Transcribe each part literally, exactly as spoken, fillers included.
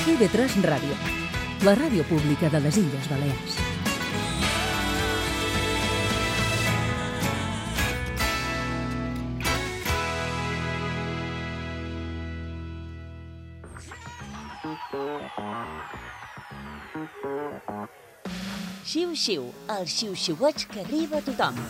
I ve tres Ràdio, la ràdio pública de les Illes Balears. Xiu-xiu, el xiu-xiueig que arriba a tothom.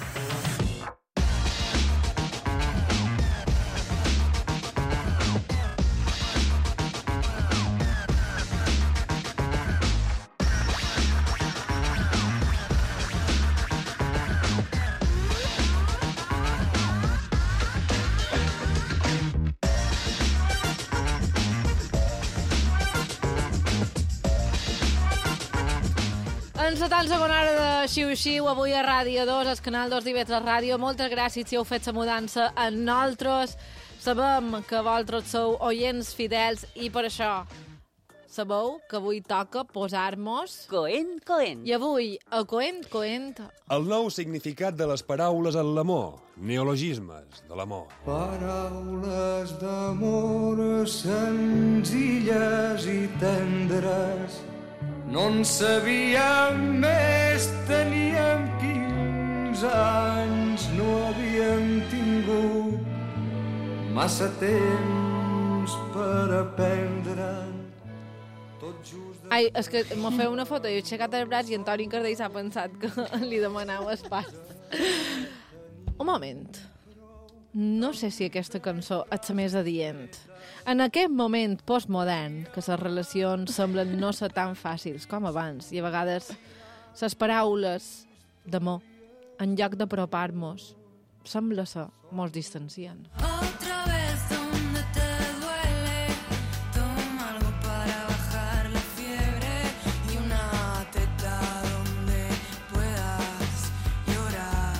Encetant segona hora de Xiu-Xiu, avui a Ràdio dos, al canal dos d'I V tres Ràdio. Moltes gràcies si heu fet la mudança amb nosaltres. Sabem que vosaltres sou oients fidels i per això sabeu que avui toca posar-nos... Coent, coent. I avui, a coent, coent... El nou significat de les paraules en l'amor. Neologismes de l'amor. Paraules d'amor senzilles i tendres. No en sabíem més, teníem quinze anys, no havíem tingut massa temps per aprendre'n tot just... De... Ai, és que m'ho feu una foto i he aixecat el braç i en Toni Cardell s'ha pensat que li demanava espàs. Un moment. No sé si aquesta cançó és la més adient. En aquest moment postmodern, que les relacions semblen no ser tan fàcils com abans, i a vegades les paraules d'amor, en lloc d'apropar-nos, sembla ser mos distancien. Otra vez donde te duele, toma algo para bajar la fiebre y una teta donde puedas llorar.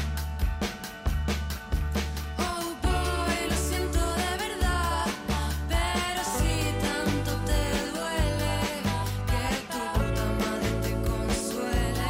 Oh boy, lo siento de verdad, pero si tanto te duele, que tu puta madre te consuele.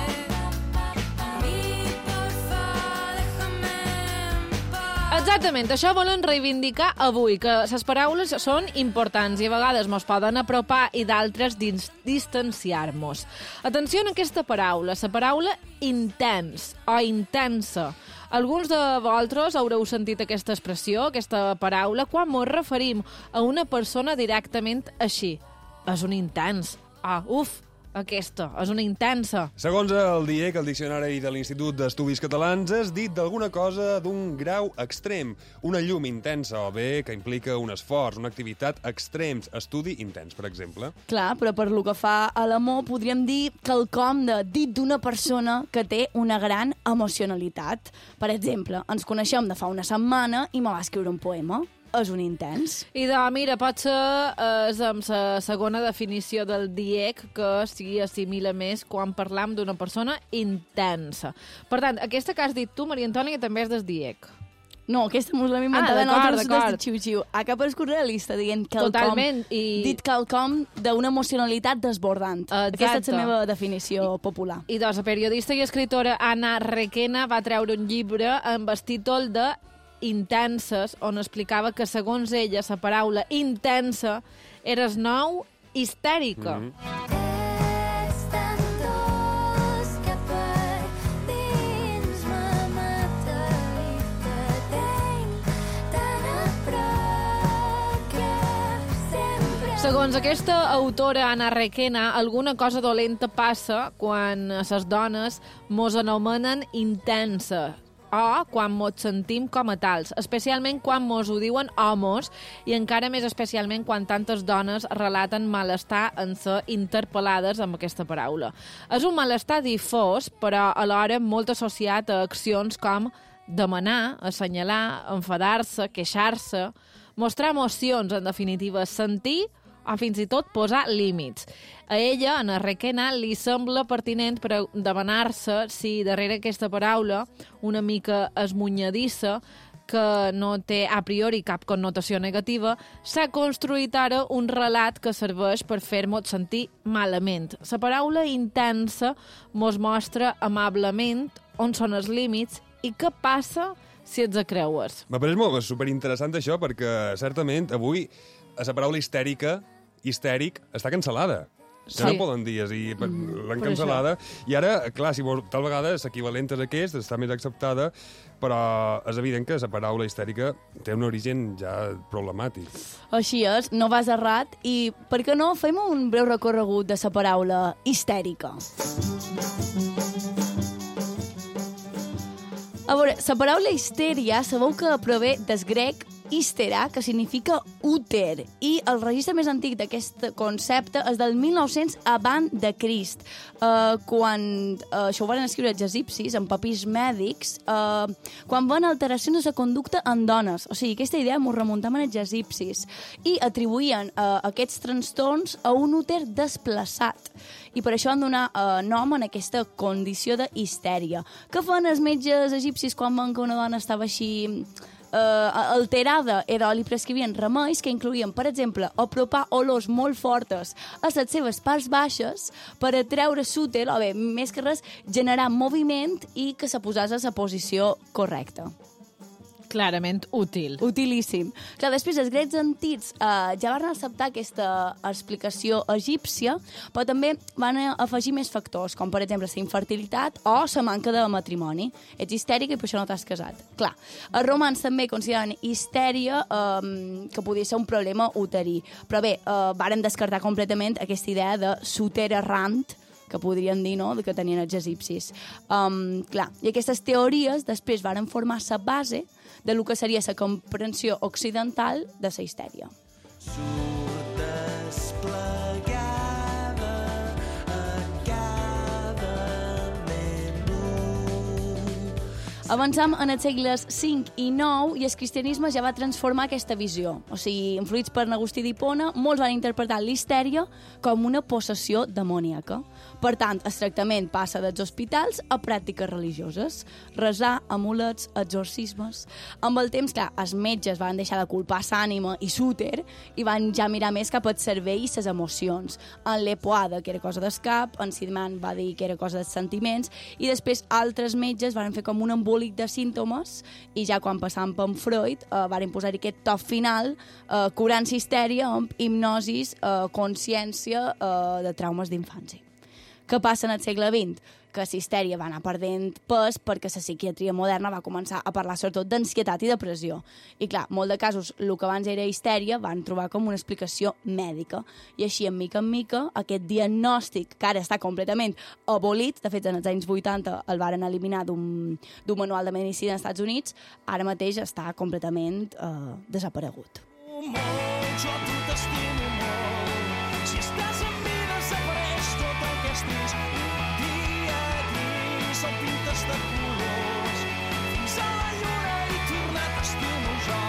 A mí, porfa, déjame en paz. Exactament, això volen reivindicar avui, que les paraules són importants i a vegades mos poden apropar i d'altres dins distanciar-nos. Atenció en aquesta paraula, la paraula intens o intensa. Alguns de vosaltres haureu sentit aquesta expressió, aquesta paraula, quan mos referim a una persona directament així. És un intens. Ah, uf, aquesta, és una intensa. Segons el D I E C, el Diccionari de l'Institut d'Estudis Catalans, és dit d'alguna cosa d'un grau extrem, una llum intensa o bé que implica un esforç, una activitat extrems, estudi intens, per exemple. Clar, però per lo que fa a l'amor podríem dir quelcom de dit d'una persona que té una gran emocionalitat. Per exemple, ens coneixem de fa una setmana i me va escriure un poema. És un intens. I de, mira, pot ser eh, és amb la segona definició del D I E C que s'hi assimila més quan parlam d'una persona intensa. Per tant, aquesta que has dit tu, Maria Antònia, també és del D I E C. No, aquesta mos l'hem inventat Ah, en d'acord, altres d'acord. de xiu-xiu. Acaba escut realista dient quelcom, Totalment, i- dit quelcom d'una emocionalitat desbordant. Exacte. Aquesta és la meva definició popular. I doncs, la periodista i escritora Anna Requena va treure un llibre amb el títol de Intenses, on explicava que, segons ella, la paraula intensa era el nou histèrica. Mm. És tan dolç que per dins me mata i te tenc tan a prop que sempre... Segons aquesta autora, Anna Requena, alguna cosa dolenta passa quan les dones mos anomenen intensa o quan mos sentim com a tals, especialment quan mos ho diuen homes i encara més especialment quan tantes dones relaten malestar en ser interpel·lades amb aquesta paraula. És un malestar difós, però alhora molt associat a accions com demanar, assenyalar, enfadar-se, queixar-se, mostrar emocions, en definitiva, sentir o fins i tot posar límits. A ella, a Anna Requena, li sembla pertinent per demanar-se si darrere aquesta paraula, una mica esmunyadissa, que no té a priori cap connotació negativa, s'ha construït ara un relat que serveix per fer-nos sentir malament. La paraula intensa mos mostra amablement on són els límits i què passa si ets a creues. M'ha pareix molt superinteressant això, perquè certament avui la paraula histèrica histèric està cancel·lada. Ja Sí. no poden dir, és a dir, per- l'han per cancel·lada. I ara, clar, si vols, tal vegada l'equivalent és aquest, està més acceptada, però és evident que la paraula histèrica té un origen ja problemàtic. Així és, no vas errat. I per què no fem un breu recorregut de la paraula histèrica? A veure, la paraula histèria sabeu que prové del grec histera, que significa úter, i el registre més antic d'aquest concepte és del mil nou-cents abans de Crist, eh, quan eh, això ho van escriure els egipcis en papirs mèdics, eh, quan van alteracions de la conducta en dones. O sigui, aquesta idea m'ho remuntam als egipcis, i atribuïen eh, aquests trastorns a un úter desplaçat. I per això han donat eh, nom en aquesta condició de histèria. Què fan els metges egipcis quan veuen que una dona estava així Uh, alterada, era, li prescrivien remeis que incluïen, per exemple, apropar olors molt fortes a les seves parts baixes per atreure l'úter, o bé, més que res, generar moviment i que se posés a la posició correcta. Clarament útil. Utilíssim. Clar, després, els grecs antics eh, ja van acceptar aquesta explicació egípcia, però també van afegir més factors, com per exemple la infertilitat o la manca de matrimoni. Ets histèrica i per això no t'has casat. Clar, els romans també consideren histèria eh, que podia ser un problema uterí. Però bé, eh, varen descartar completament aquesta idea de súter errant, que podríem dir, no?, que tenien els egipcis. Um, clar, i aquestes teories després varen formar la base de lo que seria la comprensió occidental de la histèria. Surt desplegada a cada menú. Avançam en els segles cinc i nou i el cristianisme ja va transformar aquesta visió. O sigui, influïts per Agustí d'Hipona, molts van interpretar l'histèria com una possessió demoníaca. Per tant, el tractament passa dels hospitals a pràctiques religioses. Resar, amulets, exorcismes... Amb el temps, clar, els metges van deixar de culpar l'ànima i l'úter i van ja mirar més cap al cervell i les emocions. En l'Epoada, que era cosa del cap, en Sidman va dir que era cosa dels sentiments, i després altres metges van fer com un embolic de símptomes i ja quan passàvem per Freud eh, van posar-hi aquest top final eh, curant histèria amb hipnosis, eh, consciència eh, de traumes d'infància. Què passa en el segle vint? Que la histèria va anar perdent pes perquè la psiquiatria moderna va començar a parlar sobretot d'ansietat i depressió. I clar, molt de casos, el que abans era histèria, van trobar com una explicació mèdica. I així, en mica en mica, aquest diagnòstic, que ara està completament abolit, de fet, en els anys vuitanta el varen eliminar d'un manual de medicina als Estats Units, ara mateix està completament eh, desaparegut. Molt, jo a tu t'estimo molt. Si estàs amb mi desapareix tot el que és trist. Un dia gris el pintes de colors. Fins a la lluna i tornar t'estimo jo.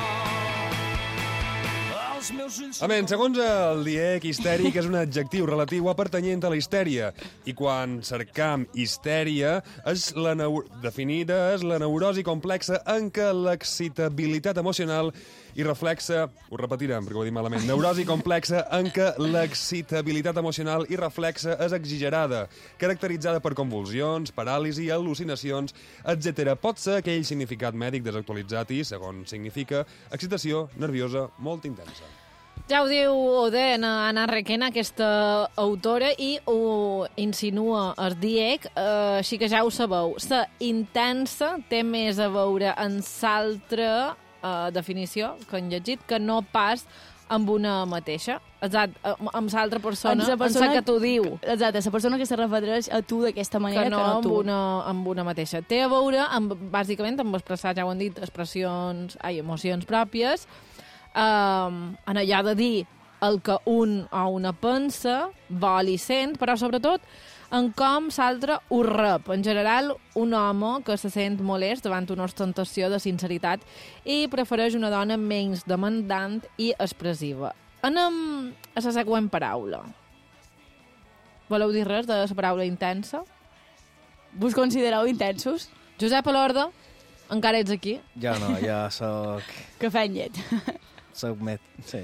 Els meus ulls... A menys, segons el DIEC, histèric és un adjectiu relatiu a pertanyent a la histèria. I quan cercam histèria, és la neu... definida és la neurosi complexa en què l'excitabilitat emocional i reflexa, ho repetirem perquè ho he dit malament, neurosi complexa en què l'excitabilitat emocional i reflexa és exagerada, caracteritzada per convulsions, paràlisi, al·lucinacions, etcètera. Pot ser aquell significat mèdic desactualitzat i, segons significa, excitació nerviosa molt intensa. Ja ho diu Oden, Anna Requena, aquesta autora, i ho insinua el DIEC, eh, així que ja ho sabeu. La intensa té més a veure en l'altra eh, definició que han llegit, que no pas amb una mateixa. Exacte, amb l'altra persona, Amb la persona en la que t'ho diu. Exacte, la persona que se refereix a tu d'aquesta manera Que no, que no amb, tu. una, amb una mateixa. Té a veure, amb, bàsicament, amb expressar, ja ho han dit, expressions, ai, emocions pròpies, um, en allò de dir el que un o una pensa, vol i sent, però sobretot en com l'altre ho rep. En general, un home que se sent molest davant una ostentació de sinceritat i prefereix una dona menys demandant i expressiva. Anem a la següent paraula. Voleu dir res de la paraula intensa? Vos considereu intensos? Josep Alorda, encara ets aquí? Jo no, jo soc... Cafè amb llet. Soc met... Sí.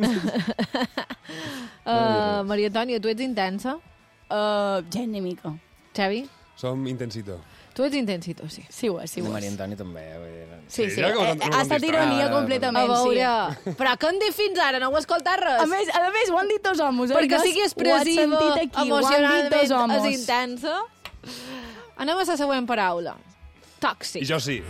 Uh, Maria Antònia, tu ets intensa? Uh, gent ni mica. Xavi? Som intensito. Tu ets intens i tu, sí. Sí ho és, sí I ho la Maria és. Antònia també. Vull dir... Sí, sí. Sí, ja que ho Eh, han- ho ha han estat vist ironia ara. A completament, veure, sí. però què han dit fins ara? No heu escoltat res? A més, a més, ho han dit dos homes. Perquè oi? sigui Ho has expressiva, sentit aquí, ho han dit dos emocionalment, homes. és intensa. Anem a la següent paraula. Tòxic. I jo sí.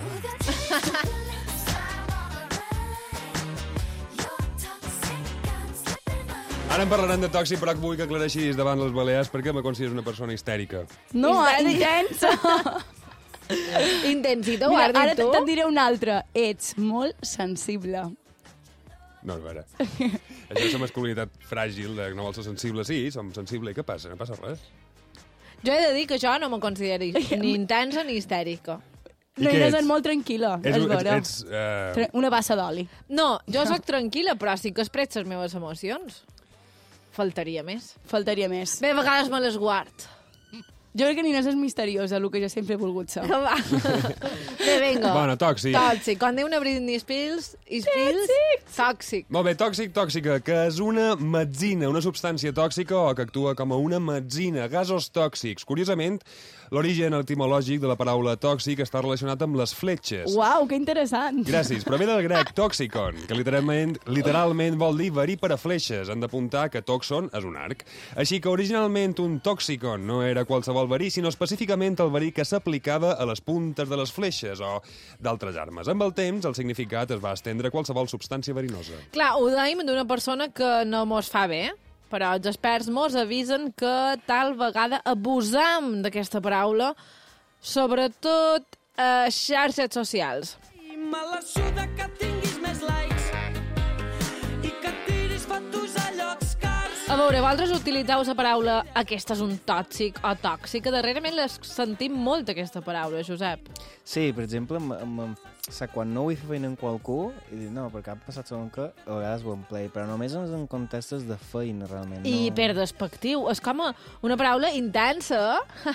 Ara en parlarem de tòxic, però vull que aclareixis davant les Balears perquè me consideres una persona histèrica. No, Histèrica. intensa. Intensita, ho Mira, has ara dit tu? te'n diré una altra. Ets molt sensible. No, a veure. Això és una masculinitat fràgil, de no vol ser sensible. Sí, som sensible. I què passa? No passa res. Jo he de dir que jo no me considero ni intensa ni histèrica. I No, què Inés ets? és molt tranquil·la, Ets, és ets, vera. ets, uh... Tra- Una bassa d'oli. No, jo sóc tranquil·la, però sí que expresso les meves emocions. Faltaria més. Faltaria més. Bé, a vegades me les guard. Jo crec que Inés és misteriosa, el que jo sempre he volgut ser. Que va. Bé, vinga. Bueno, tòxic. Tòxic. Quan diu una Britney Spears, Spears tòxic. Molt bé, tòxic, tòxica, que és una metzina, una substància tòxica o que actua com a una metzina, gasos tòxics. Curiosament, l'origen etimològic de la paraula tòxic està relacionat amb les fletxes. Uau, que interessant. Gràcies, però ve del grec toxicon, que literalment, literalment vol dir verí per a fleixes. Han d'apuntar que toxon és un arc. Així que originalment un toxicon no era qualsevol verí, sinó específicament el verí que s'aplicava a les puntes de les fleixes o d'altres armes. Amb el temps, el significat es va estendre a qualsevol substància verinosa. Clar, ho deim d'una persona que no mos fa bé, però els experts mos avisen que tal vegada abusam d'aquesta paraula, sobretot a xarxes socials. I me la suda que tinguis més likes i que tiris fotos a llocs cars. A veure, vosaltres utilitzeu la paraula aquesta és un tòxic o tòxica. Darrerament les sentim molt, aquesta paraula, Josep. Sí, per exemple, m m o sigui, quan no vull fer feina amb qualcú, i dic, no, perquè ha passat segon que a vegades ho emplei, però només en contextes de feina, realment. I no... per despectiu. És com a una paraula intensa.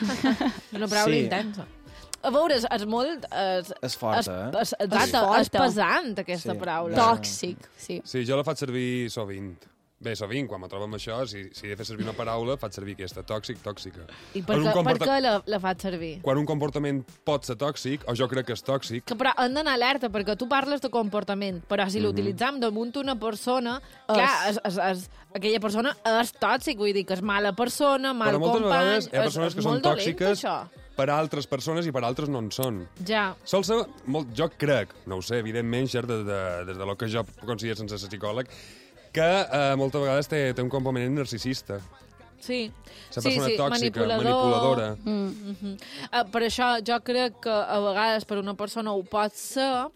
Una paraula Sí. intensa. A veure, és, és molt... És, És forta, és, eh? És, exacte, És forta. és pesant, aquesta Sí. paraula. Tòxic, sí. Sí, jo la faig servir sovint. Bé, sovint, quan me trobo amb això, si, si he de fer servir una paraula, faig servir aquesta, tòxic, tòxica. I per, És un què, per comporta- què la, la faig servir? Quan un comportament pot ser tòxic, o jo crec que és tòxic, Que, però hem d'anar alerta, perquè tu parles de comportament, però si l'utilitzam damunt una persona, clar, és, és, és, aquella persona és tòxic, vull dir que és mala persona, mal però moltes company... vegades hi ha és- persones és que són molt dolent, tòxiques això. per a altres persones i per a altres no en són. Ja. Sol ser, molt, jo crec, no ho sé, evidentment, Xer, des de, des de lo que jo considero sense ser psicòleg, que eh, moltes vegades té, té un component narcisista. Sí. La sí, persona sí, tòxica, manipulador. manipuladora. Mm -hmm. uh, per això jo crec que a vegades per una persona ho pot ser,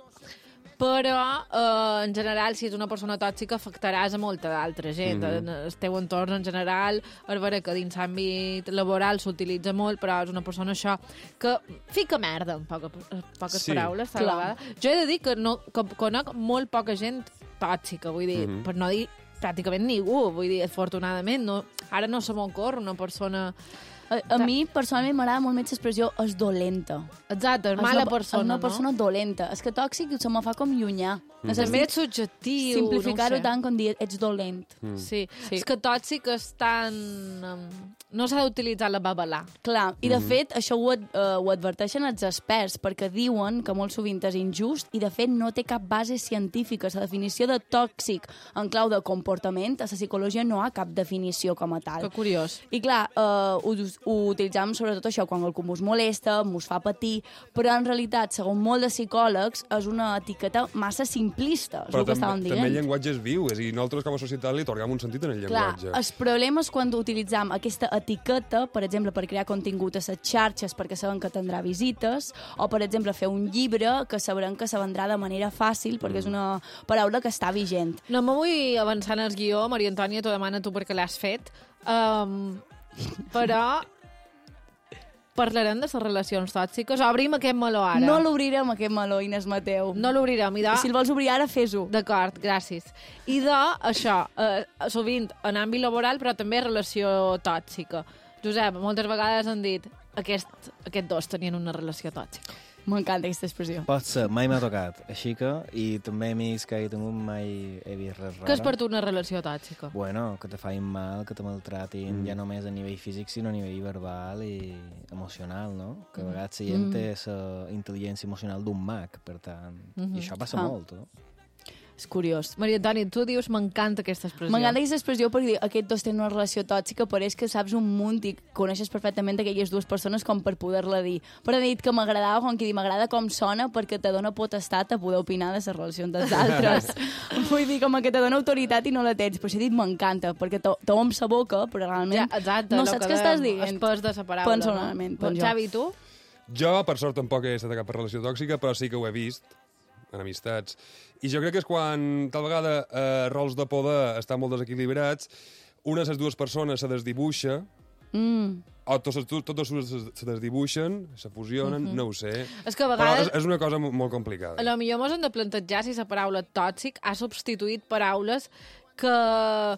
però uh, en general si és una persona tòxica afectaràs a molta d'altra gent. Mhm. En el teu entorn en general, és vera que dins l'àmbit laboral s'utilitza molt, però és una persona això que fica merda en poca, en poques Sí. paraules, tal Clar. vegada. Jo he de dir que, no, que conec molt poca gent tòxica, vull dir, Mhm. per no dir pràcticament ningú, vull dir, afortunadament, no, ara no se m'ocorre una persona... A, a mi, personalment, m'agrada molt més l'expressió és dolenta. Exacte, és És mala una, persona, és una no? persona dolenta. És que tòxic se me fa com llunyà. Mhm. També és subjectiu, Simplificar-ho no ho sé. tant com dir ets dolent. Mm. Sí. Sí. És que tòxic és tan... um, No s'ha d'utilitzar la babalà. Clar, i de Mhm. fet això ho, ad, uh, ho adverteixen els experts perquè diuen que molt sovint és injust i de fet no té cap base científica. La definició de tòxic en clau de comportament a la psicologia no ha cap definició com a tal. Que curiós. I clar, uh, ho, ho utilitzam sobretot això quan algú mos molesta, mos fa patir, però en realitat, segons molt de psicòlegs, és una etiqueta massa simplista, és Però el que també, estàvem dient. també el llenguatge és viu, és a dir, nosaltres com a societat li atorgam un sentit en el Clar, llenguatge. el problema és quan utilitzam aquesta etiqueta, per exemple, per crear contingut a les xarxes perquè sabem que tindrà visites, o, per exemple, fer un llibre que sabrem que se vendrà de manera fàcil perquè és una paraula que està vigent. No me vull avançar en el guió, Maria Antònia, t'ho demana tu perquè l'has fet, um, però parlarem de les relacions tòxiques. Obrim aquest meló ara. No l'obrirem, aquest meló, Inés Mateu. No l'obrirem. I de... Si el vols obrir ara, fes-ho. D'acord, gràcies. I de, això, eh, sovint en àmbit laboral, però també relació tòxica. Josep, moltes vegades han dit aquest, aquest dos tenien una relació tòxica. M'encanta aquesta expressió. Pot ser, mai m'ha tocat. Així que, i també amics que he tingut mai he vist res rara. Què és per tu una relació tòxica? Bueno, que te facin mal, que te maltratin, Mm. ja només a nivell físic, sinó a nivell verbal i emocional, no? Que a vegades la gent Mm. té la intel·ligència emocional d'un mag, per tant. Mhm. I això passa Ah. molt, no? És curiós. Maria Antoni, tu dius m'encanta aquesta expressió. M'encanta aquesta expressió perquè aquests dos tenen una relació tòxica, però és que saps un munt i coneixes perfectament aquelles dues persones com per poder-la dir. Però he dit que m'agradava, com que dir, m'agrada com sona perquè te dona potestat a poder opinar de les relacions dels altres. Vull dir, com que te dona autoritat i no la tens. Però si he dit m'encanta, perquè te- t'om sa boca, però realment Ja, exacte, no lo saps que què estàs dèiem, dient. el pes de la paraula, Personalment, no? penso. Xavi, tu? Jo, per sort, tampoc he estat a cap relació tòxica, però sí que ho he vist en amistats. I jo crec que és quan, tal vegada, eh, rols de poder estan molt desequilibrats, una de les dues persones se desdibuixa, Mm. o totes, totes dues se se desdibuixen, se fusionen, Mhm. no ho sé. És que a Però vegades... és, és una cosa mo- molt complicada. A lo millor mos hem de plantejar si la paraula tòxic ha substituït paraules que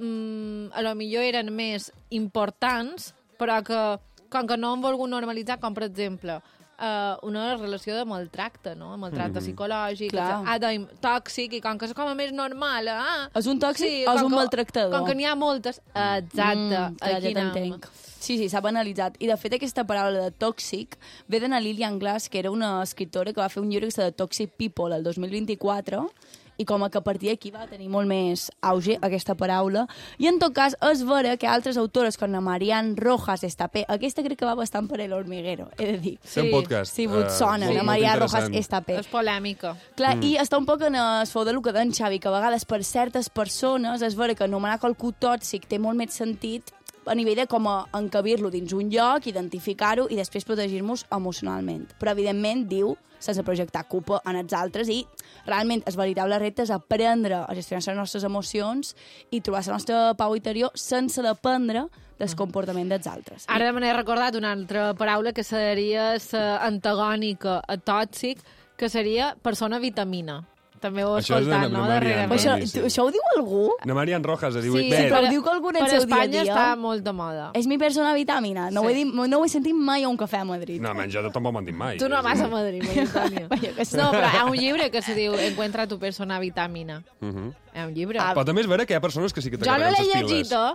mm, a lo millor eren més importants, però que, com que no han volgut normalitzar, com per exemple uh, una relació de maltracte, no? Maltracte Mhm. psicològic, Clar. ah, de, tòxic, i com que és com a més normal, ah, És un tòxic o és com un que- maltractador? Com que n'hi ha moltes, exacte, Mm, clar, aquí ja anem. t'entenc. Sí, sí, s'ha banalitzat. I, de fet, aquesta paraula de tòxic ve d'Anna Lillian Glass, que era una escriptora que va fer un llibre que s'ha de Toxic People el dos mil vint-i-quatre, i com a que a partir d'aquí va tenir molt més auge aquesta paraula. I, en tot cas, és vera que altres autores, com la Marianne Rojas Estapé, aquesta crec que va bastant per El Hormiguero, he de dir. Té un podcast. Si vos eh, sona, molt- la molt Marianne Rojas interessant. Estapé. És polèmica. Clar, Mm. i està un poc en el fou del que deia en Xavi, que a vegades per certes persones és vera que anomenar qualcú tòxic té molt més sentit a nivell de com a encabir-lo dins un lloc, identificar-ho i després protegir-nos emocionalment. Però, evidentment, diu, sense projectar culpa en els altres i realment el veritable repte és aprendre a gestionar les nostres emocions i trobar la nostra pau interior sense dependre del comportament dels altres. Ara me n'he recordat una altra paraula que seria la antagònica a tòxic, que seria persona vitamina. També ho he Això és de escoltat, la no? Marianne, Darrerament. Però això, sí, sí. tu- això ho diu algú? Na Marian Rojas, es diu... Sí, Bé, però per- ho diu que algú en el per seu dia a Espanya dia. està molt de moda. És mi persona vitamina. No, Sí. ho, he dit, no ho he sentit mai a un cafè a Madrid. No, menys, jo tampoc m'han dit mai. Tu no vas a Madrid, Maria Antònia. Vaja, que sí. No, però hi ha un llibre que se diu Encuentra tu persona vitamina. Uh -huh. Hi ha un llibre. Ah, Però també és vera que hi ha persones que sí que te Jo no carreguen l'he ses piles. llegit, oh.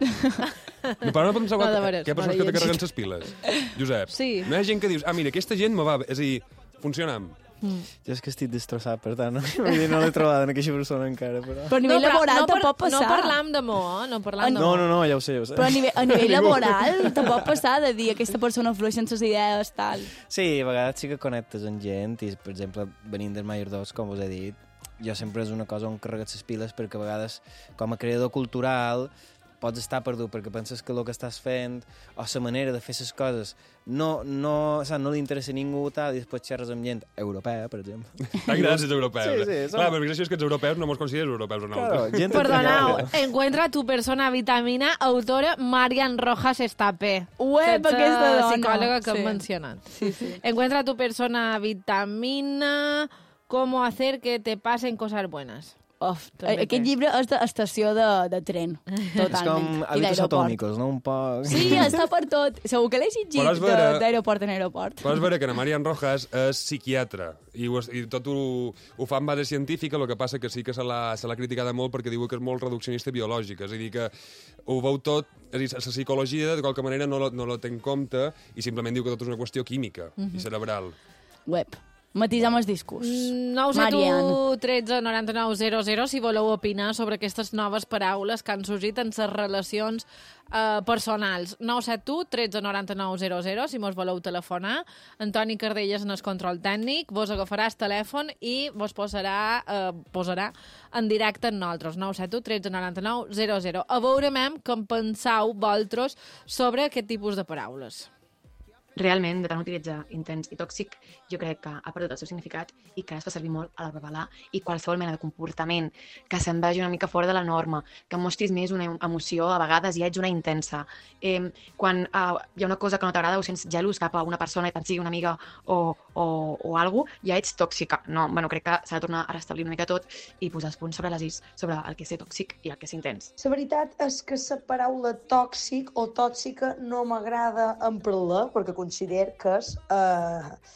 No, però no penseu No, que, de veres, que hi ha no persones l'he que te carreguen llegit. ses piles. Josep, Sí. no hi ha gent que dius, ah, mira, aquesta gent me va bé. És a dir, funcionam. Jo és que estic destrossat, per tant, no, Vull dir, no l'he trobat en aquesta persona encara, però... Però a nivell però laboral no, te par- pot passar. No parlam d'amor, eh? No parlam No, d'amor. no, no, ja ho sé, ja ho sé. Però a nivell, a nivell laboral te pot passar de dir aquesta persona flueix sense ses idees, tal. Sí, a vegades sí que connectes amb gent i, per exemple, venint del Mayer dos, com us he dit, jo sempre és una cosa on carregues les piles perquè a vegades, com a creador cultural, pots estar perdut perquè penses que el que estàs fent o la manera de fer les coses no, no, saps, no li interessa a ningú tal, i després xerres amb gent europea, per exemple. Tan gràcies, europeus. Sí, sí, eh? som- Clar, però gràcies és que els europeus no mos consideres europeus o no. Claro, gent Perdoneu, entrecreuada. Encuentra tu persona vitamina, autora Marian Rojas Estapé. Uep, Aquesta aquesta dona. psicòloga que Sí. hem mencionat. Sí, sí. Encuentra tu persona vitamina, cómo hacer que te pasen cosas buenas. Uf, També aquest té. llibre és d'estació de, de tren, És totalment. com I hàbitats d'aeroport. atòmicos, no? Un poc... Sí, està per tot. Segur que l'he llegit Però és de- vera- d'aeroport en aeroport. Però és vera que la Marian Rojas és psiquiatra i, ho, és- i tot ho, ho fa en base científica, el que passa que sí que se l'ha se l'ha criticada molt perquè diu que és molt reduccionista i biològica, és a dir, que ho veu tot, és a dir, la psicologia de qualque manera no la, no la té en compte i simplement diu que tot és una qüestió química i cerebral. Web. Matisam els discurs. nou set u Marian. un tres nou nou zero zero si voleu opinar sobre aquestes noves paraules que han sorgit en les relacions eh, personals. nou set u un tres nou nou zero zero si mos voleu telefonar. Antoni Cardelles en el control tècnic, vos agafarà el telèfon i vos posarà, eh, posarà en directe amb nosaltres. nou set u un tres nou nou zero zero. A veure, mem, què en penseu vosaltres sobre aquest tipus de paraules. Realment, de tant utilitzar intens i tòxic, jo crec que ha perdut el seu significat i que es fa servir molt a la revelar i qualsevol mena de comportament que se'n vagi una mica fora de la norma, que mostris més una emoció, a vegades ja ets una intensa. Eh, quan eh, hi ha una cosa que no t'agrada o sents gelós cap a una persona, tant sigui una amiga o, o, o alguna cosa, ja ets tòxica. No, bueno, crec que s'ha de tornar a restablir una mica tot i posar els punts sobre les is sobre el que és ser tòxic i el que és intens. La veritat és que la paraula tòxic o tòxica no m'agrada emprar-la perquè considero que és eh,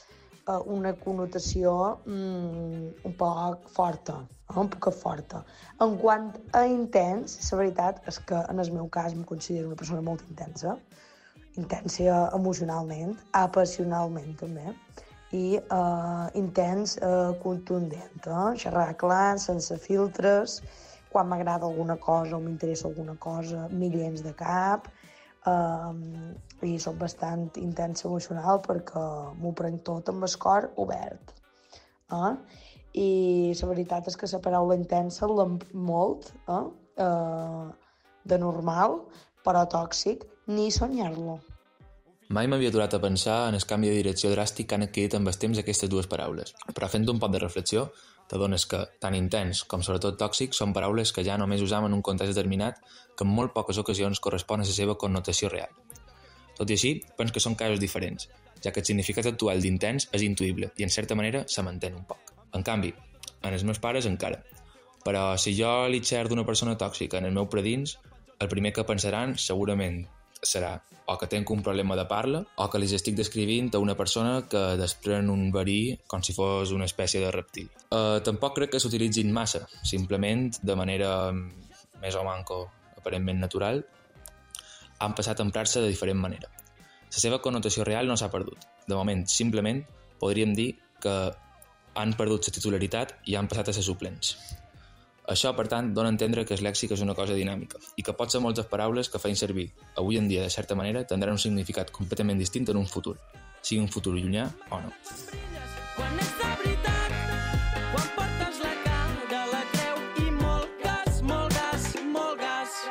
uh, una connotació mm, un poc forta, eh? un poc forta. En quant a intens, la veritat és que en el meu cas em considero una persona molt intensa, intensa emocionalment, apassionalment també, i uh, intens, uh, contundent, eh? Xerrar clar, sense filtres, quan m'agrada alguna cosa o m'interessa alguna cosa, millens de cap, uh, i soc bastant intensa emocional perquè m'ho prenc tot amb el cor obert. Eh? I la veritat és que la paraula intensa l'empro molt, eh? Uh, de normal, però tòxic, ni soñar-lo. Mai m'havia aturat a pensar en el canvi de direcció dràstic que han adquirit amb el temps aquestes dues paraules, però fent un poc de reflexió, t'adones que tant intens com sobretot tòxic són paraules que ja només usam en un context determinat que en molt poques ocasions correspon a la seva connotació real. Tot i així, penso que són casos diferents, ja que el significat actual d'intens és intuïble i en certa manera se mantén un poc. En canvi, en els meus pares encara. Però si jo li xer d'una persona tòxica en el meu predins, el primer que pensaran segurament serà o que tenc un problema de parla o que li estic descrivint a una persona que desprèn un verí com si fos una espècie de reptil. Uh, tampoc crec que s'utilitzin massa, simplement de manera més o manco aparentment natural, han passat a emprar-se de diferent manera. La seva connotació real no s'ha perdut. De moment, simplement, podríem dir que han perdut la titularitat i han passat a ser suplents. Això, per tant, dona a entendre que el lèxic és una cosa dinàmica i que pot ser moltes paraules que feien servir avui en dia de certa manera tindran un significat completament distint en un futur, sigui un futur llunyà o no. Quan ets de veritat, quan portes la cara, la creu i molt gas, molt gas, molt gas.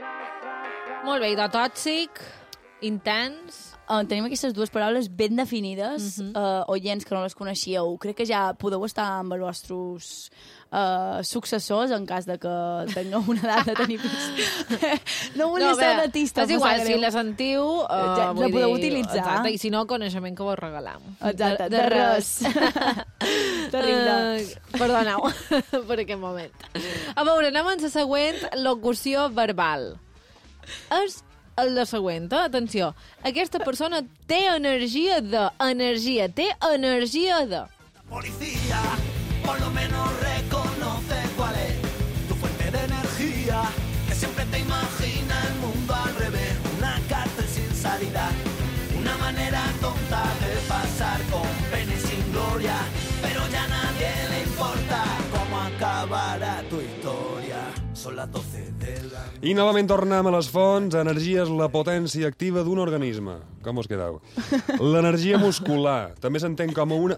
Molt bé, i de tòxic, intens... Uh, tenim aquestes dues paraules ben definides, Mhm. uh, oients que no les coneixíeu. Crec que ja podeu estar amb els vostres uh, successors en cas de que tingueu una edat de tenir fills. No volia No, ser bé, datista. és igual, si la sentiu... Uh, Ja, la vull podeu dir, utilitzar. Exacte, i si no, coneixement que vos regalam. Exacte, de, de res. Terrible. Uh, perdoneu per aquest moment. A veure, anem amb la següent locució verbal. És la següent, eh? Atenció. Aquesta persona té energia de... Energia, té energia de... Policía, por lo menos reconoce cuál es tu fuente de energía, que siempre te imagina el mundo al revés, una cárcel sin salida, una manera tonta de pasar con pena y sin gloria, pero ya a nadie le importa cómo acabará tu historia. Són les doce de la... I novament tornem a les fonts. Energia és la potència activa d'un organisme. Com us quedeu? L'energia muscular també s'entén com a una...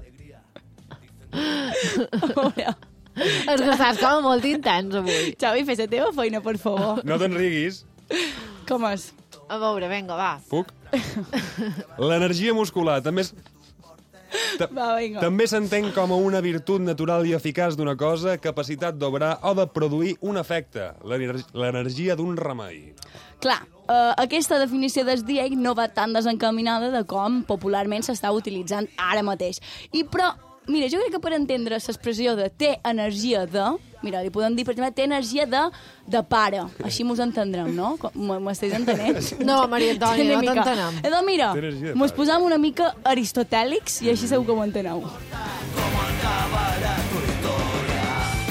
És que estàs com molt intens avui. Xavi, fes la teva feina, per favor. No te'n riguis. Com és? A veure, vinga, va. Puc? L'energia muscular també és... Ta Va, vinga. També s'entén com a una virtut natural i eficaç d'una cosa, capacitat d'obrar o de produir un efecte, l'ener- l'energia d'un remei. Clar, uh, aquesta definició del D I E no va tan desencaminada de com popularment s'està utilitzant ara mateix. I però, mira, jo crec que per entendre l'expressió de té energia de... Mira, li podem dir, per exemple, té energia de, de pare. Així mos entendrem, no? Com- M'estàs entenent? No, Maria Antònia, Una no mica. t'entenem. Eh, doncs mira, Té energia de mos pare. posam una mica aristotèlics i així segur que ho enteneu. ¿Cómo acabará tu historia?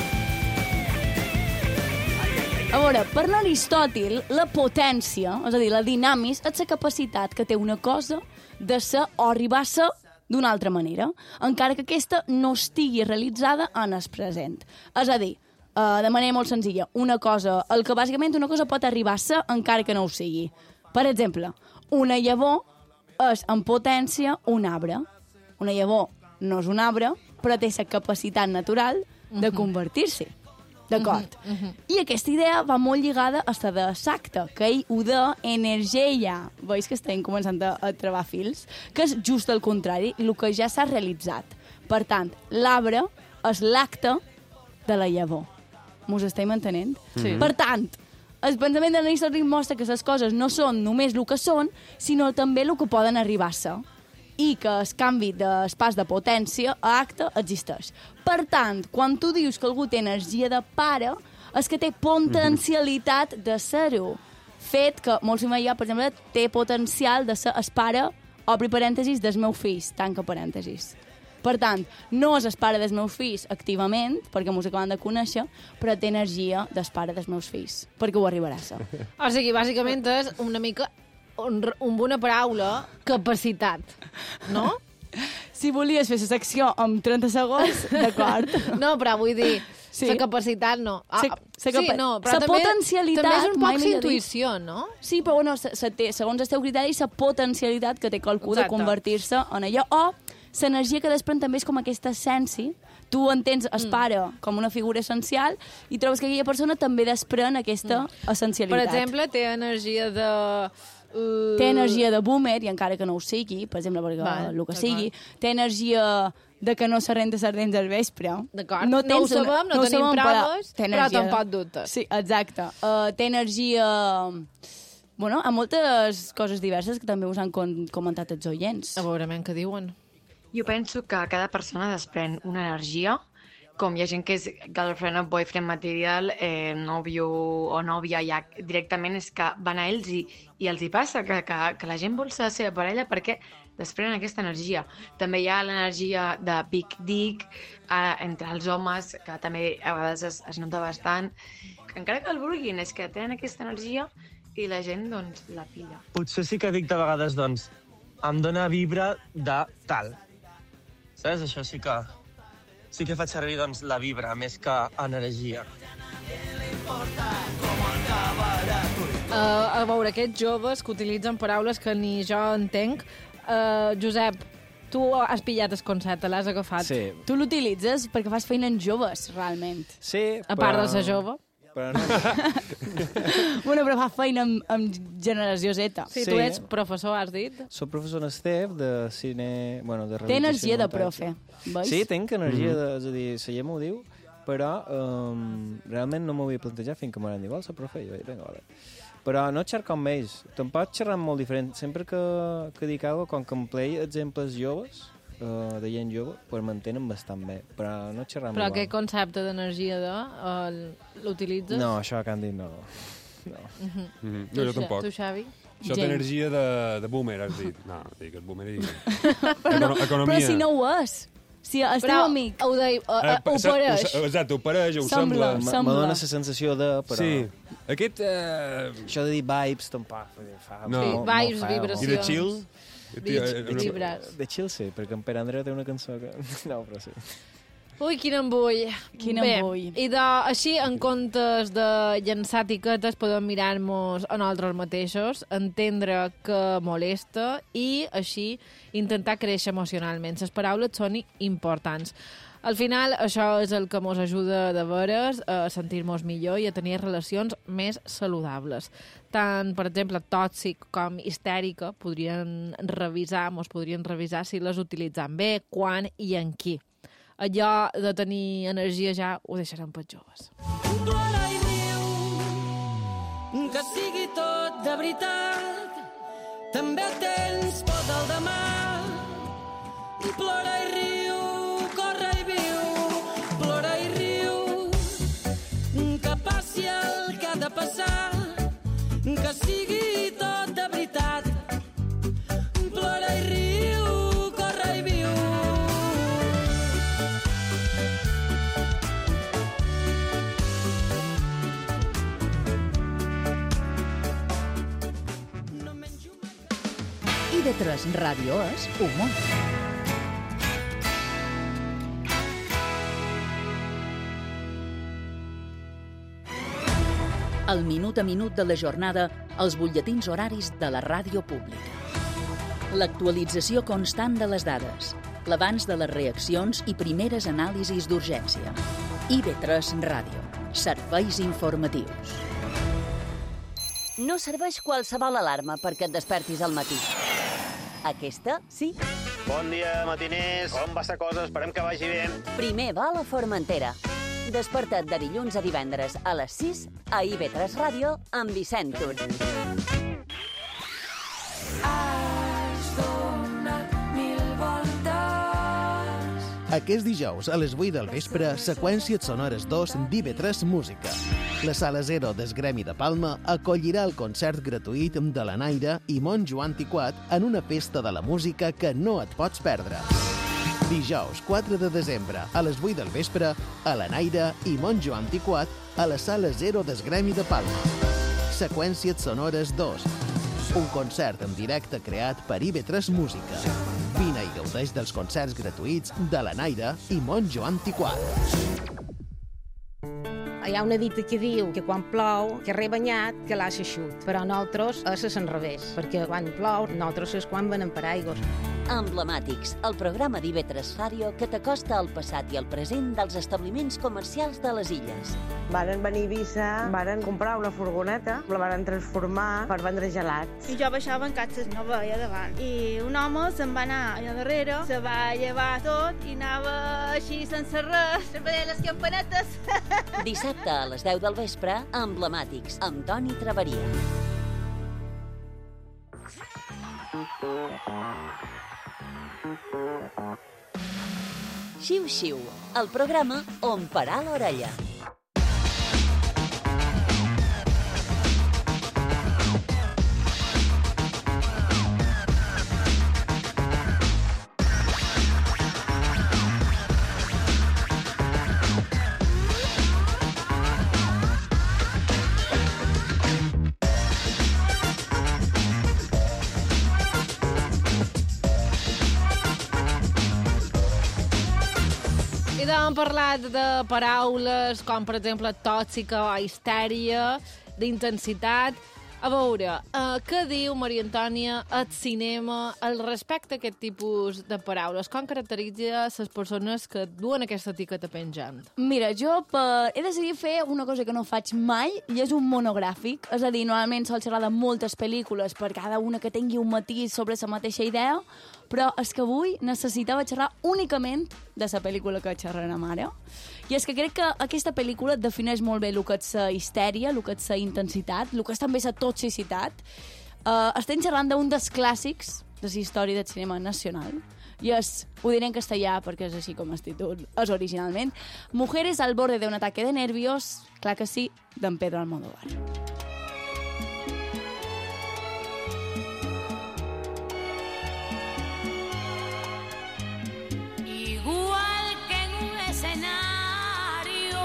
A veure, per l'Aristòtil, la potència, és a dir, la dinamis, és la capacitat que té una cosa de ser o arribar a ser d'una altra manera, encara que aquesta no estigui realitzada en el present. És a dir, uh, de manera molt senzilla, una cosa, el que bàsicament una cosa pot arribar a ser encara que no ho sigui. Per exemple, una llavor és en potència un arbre. Una llavor no és un arbre, però té la capacitat natural de convertir-s'hi. D'acord? Mhm, mhm. I aquesta idea va molt lligada a la de Sacte, que ell ho de energia. Veus que estem començant a, a trebar fils? Que és just el contrari, el que ja s'ha realitzat. Per tant, l'arbre és l'acte de la llavor. Mos estem entenent? Sí. Per tant, el pensament d'Aristòtil mostra que les coses no són només el que són, sinó també el que poden arribar a ser, i que el canvi d'espai de potència a acte existeix. Per tant, quan tu dius que algú té energia de pare, és que té potencialitat de ser-ho. Fet que molt sovint, per exemple, té potencial de ser el pare, obri parèntesis, del meu fill, tanca parèntesis. Per tant, no és el pare dels meus fills activament, perquè mos acaben de conèixer, però té energia del pare dels meus fills, perquè ho arribarà a ser. O sigui, bàsicament és una mica un, un bona paraula, capacitat, no? Si volies fer la secció en trenta segons, d'acord. No, però vull dir, Sí. la capacitat no. Ah, Sa, sa sí, capa... no, però sa també, potencialitat... també és un mai poc millor dit. intuïció, no? Sí, però bueno, se, se té, segons el teu criteri, la potencialitat que té qualcú de Exacte. convertir-se en allò, o l'energia que desprèn també és com aquesta essència. Tu entens el pare com una figura essencial i trobes que aquella persona també desprèn aquesta Per essencialitat. exemple, té energia de... Uh... Té energia de boomer, i encara que no ho sigui, per exemple, perquè Val, el que d'acord. sigui, té energia de que no se renta les dents al vespre. D'acord. No ho tens sabem, no ho tenim sabem, proves, té però energia tampoc de- dubtes. Sí, exacte. Uh, té energia... Bueno, a moltes coses diverses que també us han con comentat els oients. A veure, què diuen. Jo penso que cada persona desprèn una energia, com hi ha gent que és girlfriend o boyfriend material, eh, nòvio o nòvia, ja directament és que van a ells i, i els hi passa que, que, que la gent vol ser la seva parella perquè desprenen aquesta energia. També hi ha l'energia de big dick eh, entre els homes, que també a vegades es, es nota bastant. Encara que el vulguin, és que tenen aquesta energia i la gent, doncs, la pilla. Potser sí que dic de vegades, doncs, em dóna vibra de tal. Saps? Això sí que... Sí que faig servir, doncs, la vibra, més que energia. Uh, a veure, aquests joves que utilitzen paraules que ni jo entenc. Uh, Josep, tu has pillat el concepte, l'has agafat. Sí. Tu l'utilitzes perquè fas feina en joves, realment. Sí, A part de ser jove. Però no... Bueno, però fa feina amb, amb generació Z. Sí, Sí. tu ets professor, has dit. Soc professor en Estef de cine... Bueno, de Té energia de realització i profe, muntatge. veus? Sí, tinc energia, Mhm. de, és a dir, la gent m'ho diu, però um, realment no m'ho havia plantejat fins que m'han dit, vols ser profe? I jo, vinga, vale. Però no xercar amb ells. Tampoc xerrar molt diferent. Sempre que, que dic alguna cosa, com que em plei exemples joves, uh, de gent jove, pues m'entenen bastant bé, però no xerrar amb Però igual. aquest concepte d'energia de... Uh, l'utilitzes? No, això que han dit no. no. Mhm. Mhm. No, jo Tu, tampoc. Tu, Xavi? Això té Gent. energia de, de boomer, has dit. No, dic, el boomer i... Però, no, Econo- economia. però si no ho és. Si el teu Però amic... ho, deia, uh, Eh, uh, ho sa- pareix. ho- Exacte, ho pareix, ho Sembla. sembla. Me me dona la sensació de... Però... Sí. Aquest... Eh... Això de dir vibes tampoc. Fa No. Sí, molt- vibes, molt feo. vibracions. I de chill? Vi- Eh, vibres. De chill sí, perquè en Pere Andreu té una cançó que... No, però sí. Ui, quin embull. Quin Bé, embull. I de, així, en comptes de llançar etiquetes, podem mirar-nos a nosaltres mateixos, entendre que molesta i, així, intentar créixer emocionalment. Les paraules són importants. Al final, això és el que ens ajuda de veres a sentir-nos millor i a tenir relacions més saludables. Tant, per exemple, tòxic com histèrica podrien revisar, ens podrien revisar si les utilitzem bé, quan i en qui. Allò de tenir energia ja ho deixarem pels joves. Plora i riu, que sigui tot de veritat. També tens por del demà. Plora i riu, corre i viu. Plora i riu, que passi el que ha de passar. Que sigui tot de veritat. Plora i riu, corre i viu. I de tres Ràdio és humor. El minut a minut de la jornada als butlletins horaris de la ràdio pública. L'actualització constant de les dades, l'abans de les reaccions i primeres anàlisis d'urgència. I ve tres Ràdio. Serveis informatius. No serveix qualsevol alarma perquè et despertis al matí. Aquesta, sí. Bon dia, matiners. Com va la cosa? Esperem que vagi bé. Primer va a la Formentera. Desperta't de dilluns a divendres a les sis a I V tres Ràdio amb Vicent Tur. Has donat mil voltes. Aquest dijous a les vuit del vespre, seqüències sonores dos d'I V tres Música. La Sala Zero del Gremi de Palma acollirà el concert gratuït de la Naira i Mont Joan Tiquat en una festa de la música que no et pots perdre. Dijous quatre de desembre a les vuit del vespre a la Naira i Montjo Antiquat a la Sala Zero del Gremi de Palma. Seqüències sonores dos. Un concert en directe creat per I V tres Música. Vine i gaudeix dels concerts gratuïts de la Naira i Montjo Antiquat. Hi ha una dita que diu que quan plou, que rebanyat, que l'ha eixut. Però nosaltres és l'enrevés, perquè quan plou, nosaltres és quan venem per aigües. Emblemàtics, el programa d'I V tres Ràdio que t'acosta al passat i al present dels establiments comercials de les illes. Varen venir a Eivissa, varen comprar una furgoneta, la varen transformar per vendre gelats. I jo baixava en catxes, no veia davant. I un home se'n va anar allà darrere, se va llevar tot i anava així sense res, sempre deia les campanetes. Dissabte a les deu del vespre, Emblemàtics, amb Toni Traveria. Xiu-xiu, el programa on parar l'orella. Hem parlat de paraules com, per exemple, tòxica o histèria, d'intensitat. A veure, uh, què diu Maria Antònia al cinema al respecte a aquest tipus de paraules? Com caracteritza les persones que duen aquesta etiqueta penjant? Mira, jo per... he decidit fer una cosa que no faig mai i és un monogràfic. És a dir, normalment sol xerrar de moltes pel·lícules per cada una que tingui un matís sobre la mateixa idea, però és que avui necessitava xerrar únicament de la pel·lícula que xerrarem ara. I és que crec que aquesta pel·lícula defineix molt bé el que és la histèria, el que és la intensitat, el que és també la toxicitat. Uh, estem xerrant d'un dels clàssics de la història del cinema nacional. I és, ho diré en castellà perquè és així com es títol, és originalment, Mujeres al borde de un ataque de nervios, clar que sí, d'en Pedro Almodóvar. Igual que en un escenario,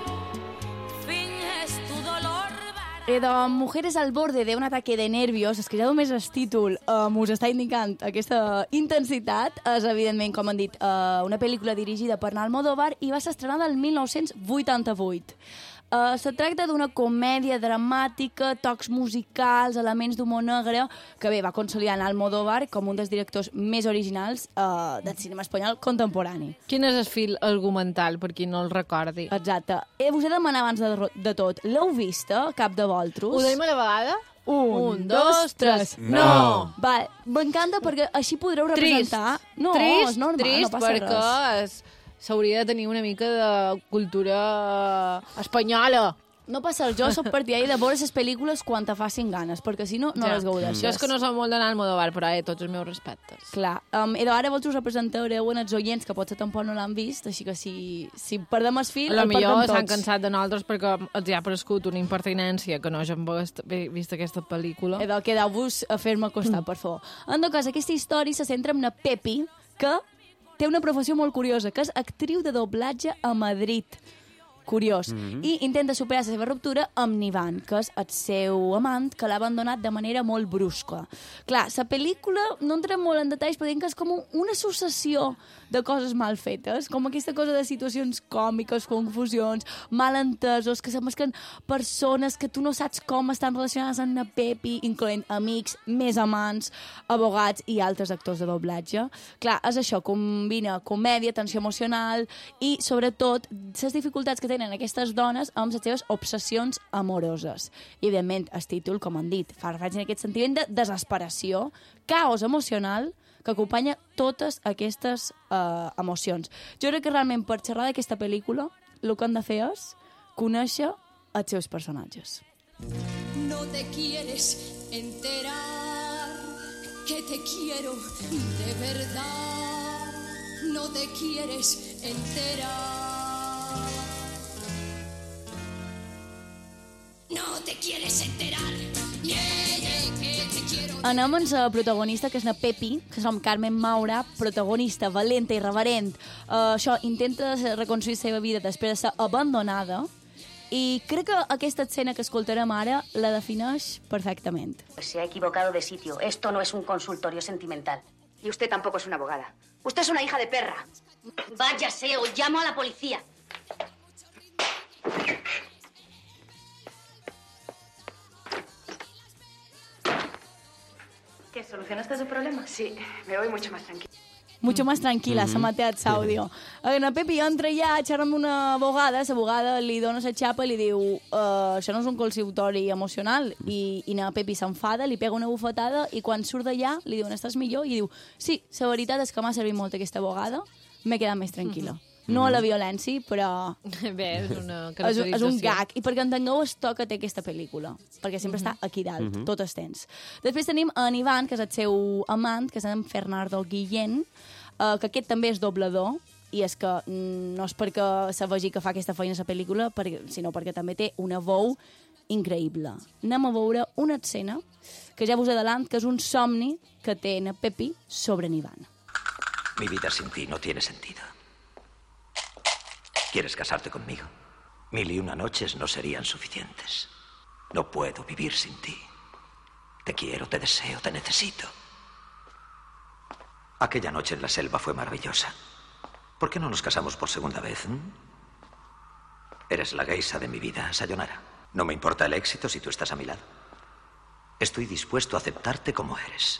finges tu dolor. Eh, de Mujeres al borde de un ataque de nervios, és que ja només el títol eh, us està indicant aquesta intensitat. És, evidentment, com han dit, eh, una pel·lícula dirigida per Almodóvar i va ser estrenada el mil nou-cents vuitanta-vuit. Uh, se tracta d'una comèdia dramàtica, tocs musicals, elements d'humor negre, que bé, va consolidant Almodóvar com un dels directors més originals uh, del cinema espanyol contemporani. Quin és el fil argumental, per qui no el recordi? Exacte. Eh, us he de demanar abans de, de tot, l'heu vista, cap de vosaltres? Ho deim a la vegada? Un, Un, dos, dos, tres. No! No. Va, m'encanta perquè així podreu representar... Trist. No, trist, és normal, trist, no passa perquè res. s'hauria de tenir una mica de cultura espanyola. No passa res, jo soc partidari de veure les pel·lícules quan te facin ganes, perquè si no, no Ja. les gaudeixes. Jo és que no som molt d'anar al Almodóvar, però eh, tots els meus respectes. Clar. Um, I ara vosaltres representareu en els oients que potser tampoc no l'han vist, així que si, si perdem el fil, A lo el perdem millor tots. s'han cansat de nosaltres perquè els hi ha prescut una impertinència que no hagin vist, vist aquesta pel·lícula. Edo, quedeu-vos a fer-me costat, per favor. En tot cas, aquesta història se centra en una Pepi que té una professió molt curiosa, que és actriu de doblatge a Madrid. Curiós. Mhm. I intenta superar la seva ruptura amb Nivan, que és el seu amant, que l'ha abandonat de manera molt brusca. Clar, la pel·lícula, no entrem molt en detalls, però que és com una successió de coses mal fetes, com aquesta cosa de situacions còmiques, confusions, malentesos, que se mesclen persones que tu no saps com estan relacionades amb una Pepi, incloent amics, més amants, abogats i altres actors de doblatge. Clar, és això, combina comèdia, tensió emocional i, sobretot, les dificultats que tenen aquestes dones amb les seves obsessions amoroses. I, evidentment, el títol, com han dit, fa referència en aquest sentiment de desesperació, caos emocional, que acompanya totes aquestes uh, emocions. Jo crec que realment per xerrar d'aquesta pel·lícula el que han de fer és conèixer els seus personatges. No te quieres enterar que te quiero de verdad. No te quieres enterar. No te quieres enterar. Yeah, yeah, que te quiero. Anem amb la protagonista, que és la Pepi, que som Carmen Maura, protagonista, valenta i reverent. Uh, això, intenta reconstruir la seva vida després de ser abandonada, i crec que aquesta escena que escoltarem ara la defineix perfectament. Se ha equivocado de sitio. Esto no es un consultorio sentimental. Y usted tampoco es una abogada. Usted es una hija de perra. Váyase o llamo a la policía. ¿Qué? ¿Solucionaste su problema? Sí, me voy mucho más tranquila. Mucho más tranquil·la, Mhm. s'ha mateat l'àudio. La Pepi entra allà, xerra amb una abogada, l'abogada li dona la xapa i li diu uh, això no és un consultori emocional, i, i la Pepi s'enfada, li pega una bufetada i quan surt d'allà li diu, estàs millor? I diu, sí, la veritat és que m'ha servit molt aquesta abogada, m'he quedat més tranquil·la. Mhm. No a la violència, però... Bé, és una és, caracterització. és un gag. I perquè entengueu el to que té aquesta pel·lícula, perquè sempre Mhm. està aquí dalt, Mhm. tot el temps. Després tenim en Ivan, que és el seu amant, que és en Fernando Guillén, Uh, que aquest també és doblador, i és que mm, no és perquè se vegi que fa aquesta feina a la pel·lícula, perquè, sinó perquè també té una veu increïble. Anem a veure una escena que ja vos adelant, que és un somni que té en Pepi sobre en Ivan. Mi vida sin ti no tiene sentido. ¿Quieres casarte conmigo? Mil y una noches no serían suficientes. No puedo vivir sin ti. Te quiero, te deseo, te necesito. Aquella noche en la selva fue maravillosa. ¿Por qué no nos casamos por segunda vez? ¿Mm? Eres la geisha de mi vida, Sayonara. No me importa el éxito si tú estás a mi lado. Estoy dispuesto a aceptarte como eres.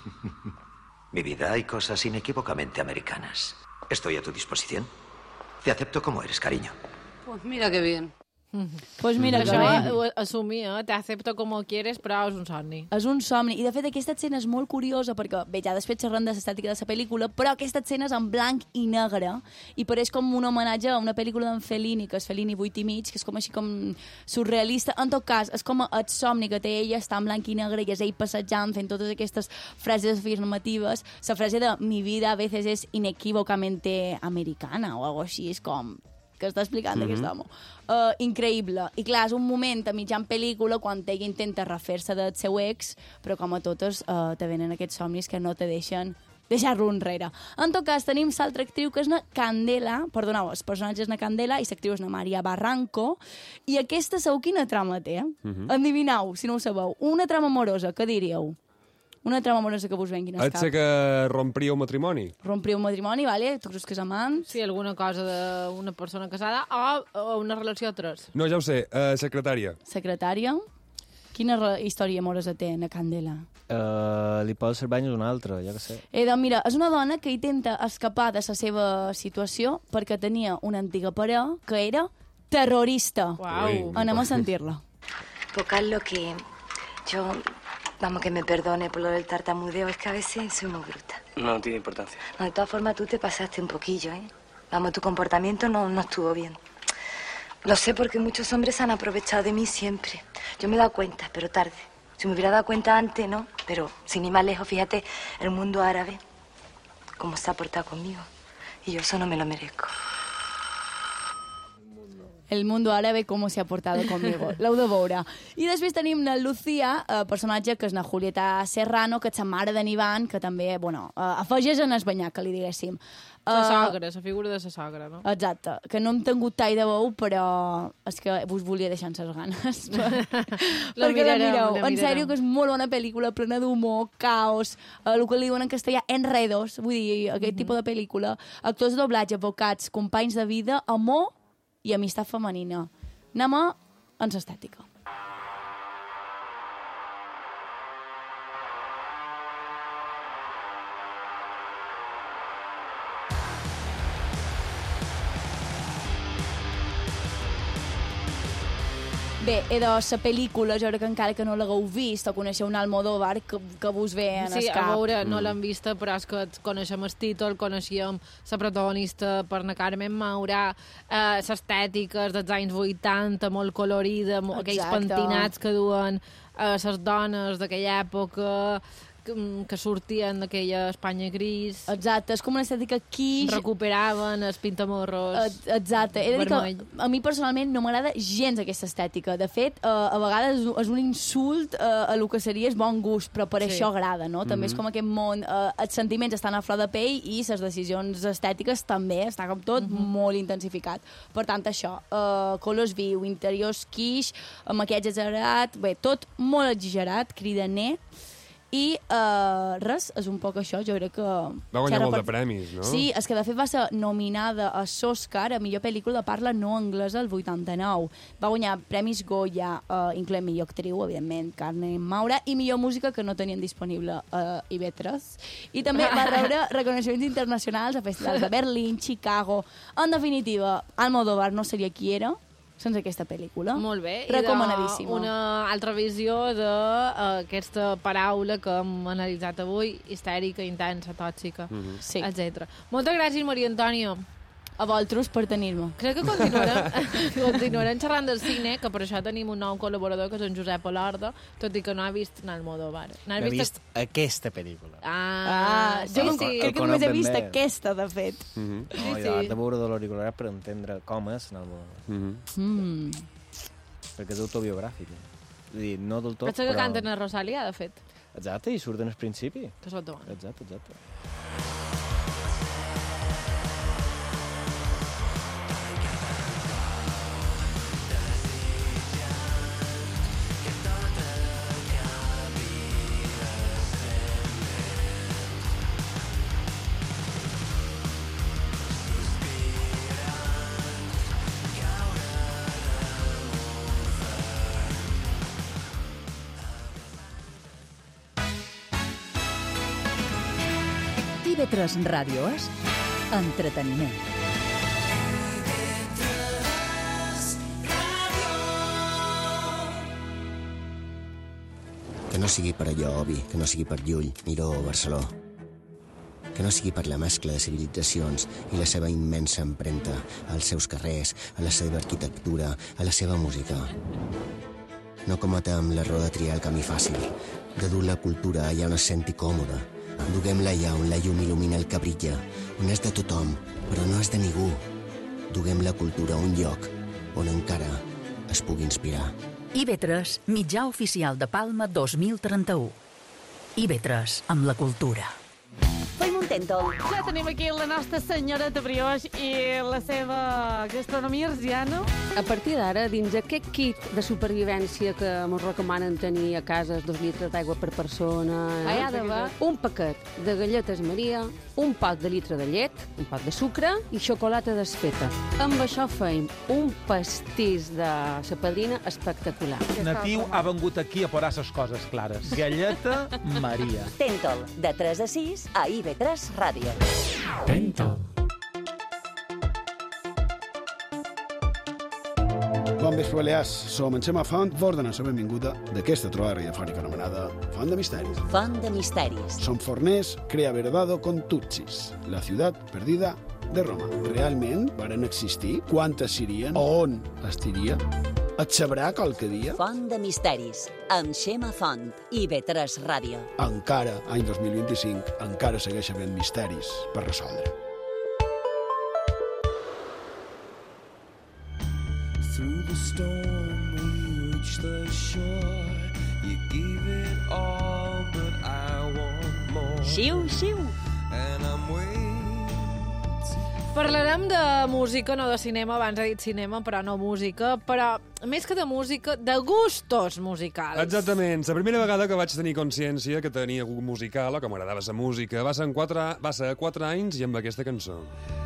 Mi vida, hay cosas inequívocamente americanas. Estoy a tu disposición. Te acepto como eres, cariño. Pues mira qué bien. Pues mira que Això bé. ho assumia, te acepto como quieres, però és un somni. És un somni. I, de fet, aquesta escena és molt curiosa perquè, bé, ja després xerrem de l'estètica de la pel·lícula, però aquesta escena és en blanc i negre i pareix com un homenatge a una pel·lícula d'en Fellini, que és Fellini vuit i mig, que és com així com surrealista. En tot cas, és com el somni que té ella, està en blanc i negre i és ell passejant, fent totes aquestes frases afirmatives. La frase de mi vida a veces es inequívocamente americana o algo així, és com... que està explicant mm-hmm. aquest home. Uh, increïble. I clar, és un moment a mitjan pel·lícula quan ella intenta refer-se del seu ex, però com a totes uh, te venen aquests somnis que no te deixen deixar-lo enrere. En tot cas, tenim l'altra actriu, que és na Candela, perdoneu, el personatge és na Candela i l'actriu és na Maria Barranco, i aquesta sabeu quina trama té? Mhm. Endivineu, si no ho sabeu. Una trama amorosa, què diríeu? Una trama amorosa que vos vengui al Et sé cap. que rompria un matrimoni. Rompria un matrimoni, vale? Tu creus que és amant? Sí, alguna cosa d'una persona casada o, o una relació a tres. No, ja ho sé, uh, secretària. Secretària? Quina re- història amorosa té na Candela? Uh, li posa ser banyos una altra, jo què sé. Eh, doncs mira, és una dona que intenta escapar de la seva situació perquè tenia una antiga parella que era terrorista. Guau. Anem a sentir-la. Pues Carlos, que yo, vamos, que me perdone por lo del tartamudeo, es que a veces soy muy bruta. No tiene importancia. No, de todas formas, tú te pasaste un poquillo, ¿eh? Vamos, tu comportamiento no, no estuvo bien. Lo sé porque muchos hombres han aprovechado de mí siempre. Yo me he dado cuenta, pero tarde. Si me hubiera dado cuenta antes, ¿no? Pero sin ir más lejos, fíjate, el mundo árabe, cómo se ha portado conmigo. Y yo eso no me lo merezco. El mundo árabe, com s'hi ha portat conmigo. L'heu de veure. I després tenim la Lucía, eh, personatge que és la Julieta Serrano, que és la mare d'en Ivan, que també, bueno, eh, afegeix en el banyat, que li diguéssim. La Eh, sogra, la figura de la sogra, no? Exacte, que no hem tingut tall de veu, però és que vos volia deixar en ses ganes. La Perquè la mirarem, mireu. la En sèrio, mirarem. que és molt bona pel·lícula, plena d'humor, caos, eh, el que li diuen en castellà, enredos, vull dir, aquest tipus de pel·lícula, actors de doblatge, advocats, companys de vida, amor i amistat femenina. Anem a en l'estètica. Bé, he de la pel·lícula, jo crec que encara que no l'hagueu vist o coneixeu un Almodóvar, que, que vos ve en Sí, el a cap. veure, no l'hem vista, però és que coneixem el títol, coneixíem la protagonista per na Carmen Maura, eh, l'estètica dels anys vuitanta, molt colorida, mo- aquells Exacte. pentinats que duen eh, les dones d'aquella època, que, que sortien d'aquella Espanya gris. Exacte, és com una estètica quiche. Recuperaven els pintamorros. Exacte. He de dir que a mi personalment no m'agrada gens aquesta estètica. De fet, uh, a vegades és un insult uh, a lo que seria el bon gust, però per sí. això agrada, no? També mm-hmm. és com aquest món, uh, els sentiments estan a flor de pell i les decisions estètiques també, està com tot mm-hmm. molt intensificat. Per tant, això, uh, colors viu, interiors quiche, maquillatge exagerat, bé, tot molt exagerat, cridaner, i uh, res, és un poc això, jo crec que... Va guanyar molt de premis, no? Sí, és que de fet va ser nominada a l'Oscar a millor pel·lícula de parla no anglesa el vuitanta-nou. Va guanyar premis Goya, uh, incloent millor actriu, evidentment, Carmen Maura, i millor música que no tenien disponible a uh, I V tres. I també va rebre reconeixements internacionals a festivals de Berlín, Chicago... En definitiva, Almodóvar no seria qui era sense aquesta pel·lícula. Molt bé. Recomanadíssima. I una altra visió d'aquesta uh, paraula que hem analitzat avui, histèrica, intensa, tòxica, mm-hmm. sí. etcètera. Moltes gràcies, Maria Antònia. A vosaltres per tenir-me. Crec que continuarem, continuarem xerrant del cine, que per això tenim un nou col·laborador, que és en Josep Olorda, tot i que no ha vist Almodóvar. No ha vist, vist aquesta pel·lícula. Ah, ah sí, jo sí. Crec que només he vist bé. aquesta, de fet. Mm-hmm. No, sí, jo sí. de veure de l'auricular per entendre com és Almodóvar. Mm-hmm. Mm. Perquè és autobiogràfic. És dir, no del tot, Pensa que però... canten a Rosalia, de fet. Exacte, i surten al principi. Que sota bona. Exacte, exacte. I V tres Ràdio és entreteniment. Que no sigui per allò, Obi, que no sigui per Llull, Miró o Barceló. Que no sigui per la mescla de civilitzacions i la seva immensa empremta als seus carrers, a la seva arquitectura, a la seva música. No cometa amb l'error de triar el camí fàcil, de dur la cultura allà on es senti còmoda. Duguem-la allà on la llum il·lumina el que brilla, on és de tothom, però no és de ningú. Duguem la cultura a un lloc on encara es pugui inspirar. I V tres, mitjà oficial de Palma dos mil trenta-u. I V tres, amb la cultura. Fem un tèntol. Ja tenim aquí la nostra senyoreta brioix i la seva gastronomia arsiana. A partir d'ara, dins aquest kit de supervivència que ens recomanen tenir a casa, dos litres d'aigua per persona, eh? hi ha d'haver un paquet de galletes Maria, un pot de litre de llet, un pot de sucre i xocolata desfeta. Amb això feim un pastís de sa padrina espectacular. Natiu ha vengut aquí a posar ses coses clares. Galleta Maria. Tèntol, de tres a sis a I V tres Ràdio. Tèntol. Bon vespre, Balears. Som en Xema Font, vos donar la benvinguda d'aquesta trobada radiofònica anomenada Font de Misteris. Font de Misteris. Som forners, crea verdado con Tutsis, la ciutat perdida de Roma. Realment varen existir? Quantes serien? On estiria? Et sabrà qualque dia? Font de Misteris, amb Xema Font, I V tres Ràdio. Encara, any dos mil vint-i-cinc, encara segueix havent misteris per resoldre. Through the storm we reached the shore. You gave it all, but I want more. Xiu, xiu. And I'm waiting. Parlarem de música, no de cinema, abans he dit cinema, però no música, però més que de música, de gustos musicals. Exactament. La primera vegada que vaig tenir consciència que tenia gust musical o que m'agradava la música va ser, en quatre, va ser a quatre anys i amb aquesta cançó.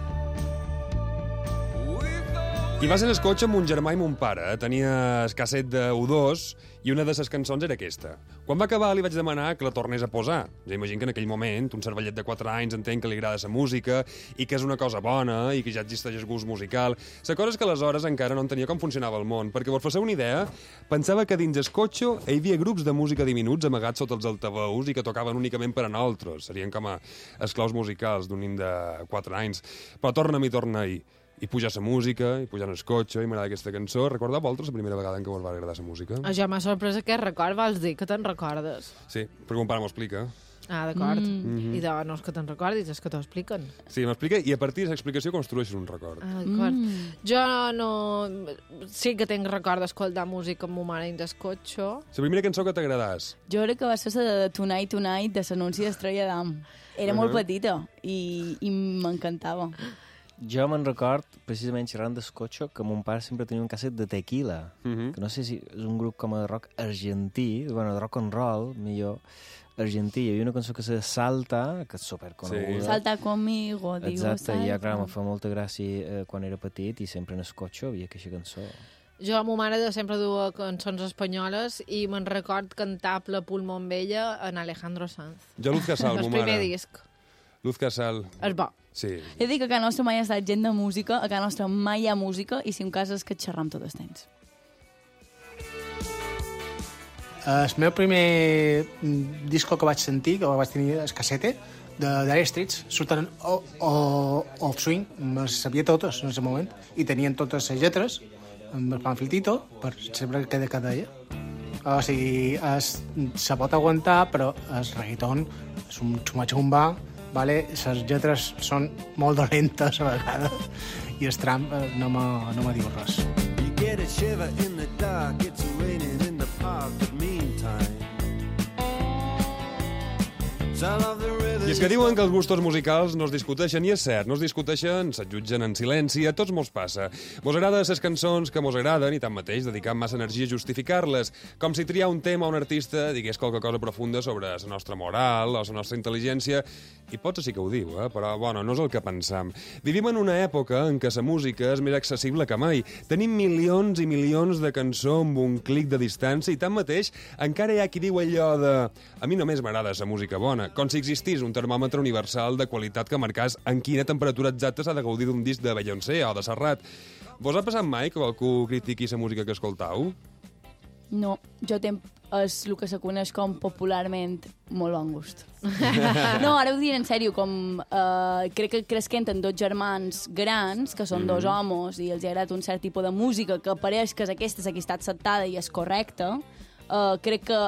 I va ser en el cotxe amb mon germà i mon pare. Tenia el casset de U dos i una de les cançons era aquesta. Quan va acabar li vaig demanar que la tornés a posar. Ja imagino que en aquell moment un cervellet de quatre anys entén que li agrada la música i que és una cosa bona i que ja existeix el gust musical. La cosa és que aleshores encara no entenia com funcionava el món, perquè per fer una idea pensava que dins el cotxe hi havia grups de música diminuts amagats sota els altaveus i que tocaven únicament per a nosaltres. Serien com a esclaus musicals d'un nen de quatre anys. Però torna'm i torna-hi. I pujar la música, i pujar en el cotxe, i m'agrada aquesta cançó. Recordeu vosaltres la primera vegada en què us va agradar la música? Ja m'ha sorprès aquest record, vols dir que te'n recordes? Sí, perquè mon pare m'ho explica. Ah, d'acord. Mm. I de, no és que te'n recordis, és que t'ho expliquen. Sí, m'explica, i a partir de l'explicació construeixes un record. Ah, d'acord. Mm. Jo no... Sí que tinc record d'escoltar música amb ma mare i d'escotxo. La primera cançó que t'agradàs? Jo crec que va ser la de Tonight Tonight de l'anunci d'Estrella d'Am. Era uh -huh. molt petita i, i m'encantava. Jo me'n record, precisament xerrant d'escotxo, que mon pare sempre tenia un casset de Tequila, uh -huh. que no sé si és un grup com a rock argentí, bueno, de rock and roll, millor, argentí. Hi havia una cançó que se Salta, que és superconeguda. Sí. Salta conmigo, digo, exacte, salta. i ja, clar, em fa molta gràcia eh, quan era petit i sempre en escotxo havia aquesta cançó. Jo, ma mare de sempre duia cançons espanyoles i me'n record cantar la Pulmo amb ella en Alejandro Sanz. Jo Luz Casal, ma mare. El primer disc. Luz Casal. És bo. Sí. He dit que a casa nostra mai ha estat gent de música, a casa nostra mai hi ha música i si un cas és que xerram tot el temps. El meu primer disco que vaig sentir, que vaig tenir el cassete, de Dire Straits, surten o, o, Off Swing, les sabia totes en aquest moment, i tenien totes les lletres, amb el pamfletito, per sempre que de cada ella. O sigui, es, se pot aguantar, però el reggaeton és un xumba-xumba, vale? Les lletres són molt dolentes a vegades, i el tram eh, no me, no me diu res. You get a shiver in the dark, it's raining in the park, but meantime I és que diuen que els gustos musicals no es discuteixen, i és cert, no es discuteixen, se't jutgen en silenci, a tots mos passa. Mos agrada les cançons que mos agraden i tanmateix dedicant massa energia a justificar-les, com si triar un tema o un artista digués qualque cosa profunda sobre la nostra moral o la nostra intel·ligència, i potser sí que ho diu, eh? Però bueno, no és el que pensam. Vivim en una època en què la música és més accessible que mai. Tenim milions i milions de cançons amb un clic de distància i tanmateix encara hi ha qui diu allò de a mi només m'agrada la música bona, com si existís un termòmetre universal de qualitat que marcàs en quina temperatura exacta s'ha de gaudir d'un disc de Beyoncé o de Serrat. Vos ha passat mai que algú critiqui la música que escoltau? No, jo tenc és el que se coneix com popularment molt bon gust. No, ara ho diré en sèrio, com eh, crec que cresquent en dos germans grans, que són mm. dos homes, i els ha agradat un cert tipus de música que pareix que és aquesta, és aquesta acceptada i és correcta, eh, crec que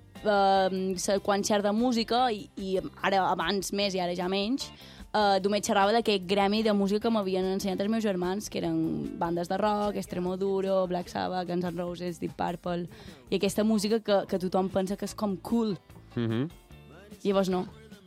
eh, quan xer de música, i, i ara abans més i ara ja menys, Uh, només xerrava d'aquest gremi de música que m'havien ensenyat els meus germans, que eren bandes de rock, Extremoduro, Black Sabbath, Guns N' Roses, Deep Purple, i aquesta música que, que tothom pensa que és com cool. Mm-hmm. Llavors no.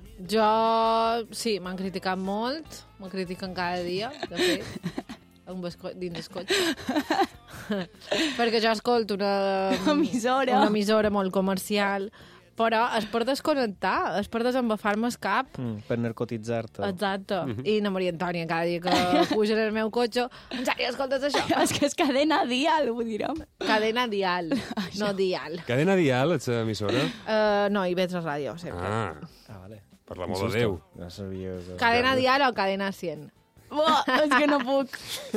Jo, sí, m'han criticat molt, m'han criticat cada dia, de fet, dins el cotxe. Perquè jo escolto una, una emissora. una emissora molt comercial, però és per desconnectar, és per desembafar-me el cap. Mm, per narcotitzar-te. Exacte. Mm-hmm. I na Maria Antònia, cada dia que puja en el meu cotxe, en sèrio, escoltes això? És que és cadena dial, ho direm. Cadena dial, no dial. Cadena dial, ets emissora? Uh, no, i veig la ràdio, sempre. Ah, ah vale. Per l'amor de Déu. No sabia que... Cadena dial o cadena cent? Buah, és que no puc.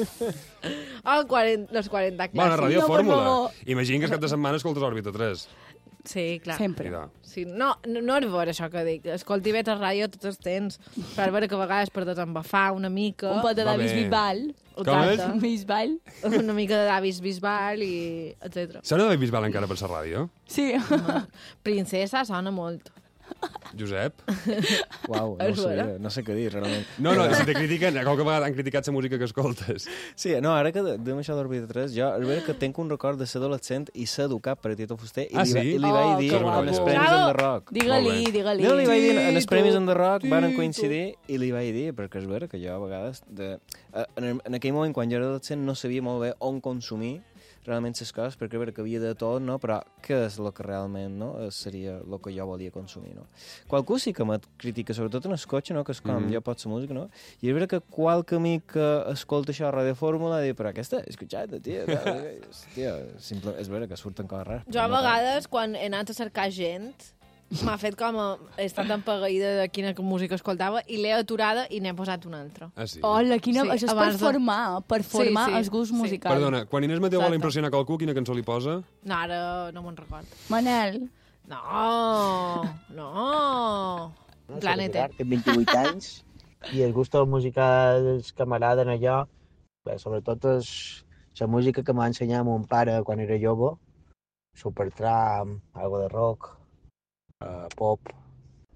Oh, quaranta, los quaranta clàssics. Bona, Radio no, Fórmula. Imagina que aquest cap de setmana escoltes Òrbita tres. Sí, clar. Sempre. Sí, no, no, no és vera això que dic. Escolti bé la ràdio tots els temps. Per veure que a vegades per desembafar una mica... Un pot de Davis Bisbal. Com és? Bisbal. Una mica de Davis Bisbal i etcètera. Sona Davis Bisbal encara per la ràdio? Sí. Princesa sona molt. Josep? Uau, no sé, no sé què dir, realment. No, no, si te critiquen, qualque vegada han criticat la música que escoltes. Sí, no, ara que dèiem això d'Òrbita tres, jo és vera que tenc un record de ser adolescent i ser educat per Tito Fuster, i, ah, li, sí? i li vaig oh, dir en els Premis en the Rock. Digue-li, digue-li. No, li vaig dir en els Premis en the Rock van coincidir i li vaig dir, perquè és vera que jo a vegades, de, en, en aquell moment quan jo era adolescent no sabia molt bé on consumir realment les coses, perquè veure que havia de tot, no? Però què és el que realment no? seria el que jo volia consumir, no? Qualcú sí que me critica, sobretot en el cotxe, no? Que és com, mm -hmm. jo pot ser música, no? I és vera que qualque amic que escolta això a Radio Fórmula diu, però aquesta, escolxat, tio, tio, simple, és vera que surten coses rares. Jo a vegades, quan he anat a cercar gent, m'ha fet com a... He estat empegaïda de quina música escoltava i l'he aturada i n'he posat una altra. Ah, sí? Hola, quina... Sí, això és per de... formar, per formar sí, sí, els gusts sí. musicals. Perdona, quan Inés Mateu vol impressionar qualcú, quina cançó li posa? No, ara no me'n record. Manel. No, no. no Planeta. Tinc vint-i-vuit anys i els gustos musicals que m'agraden allò, bé, sobretot és la música que m'ha ensenyat mon pare quan era jove, Supertramp, algo de rock, Uh, pop,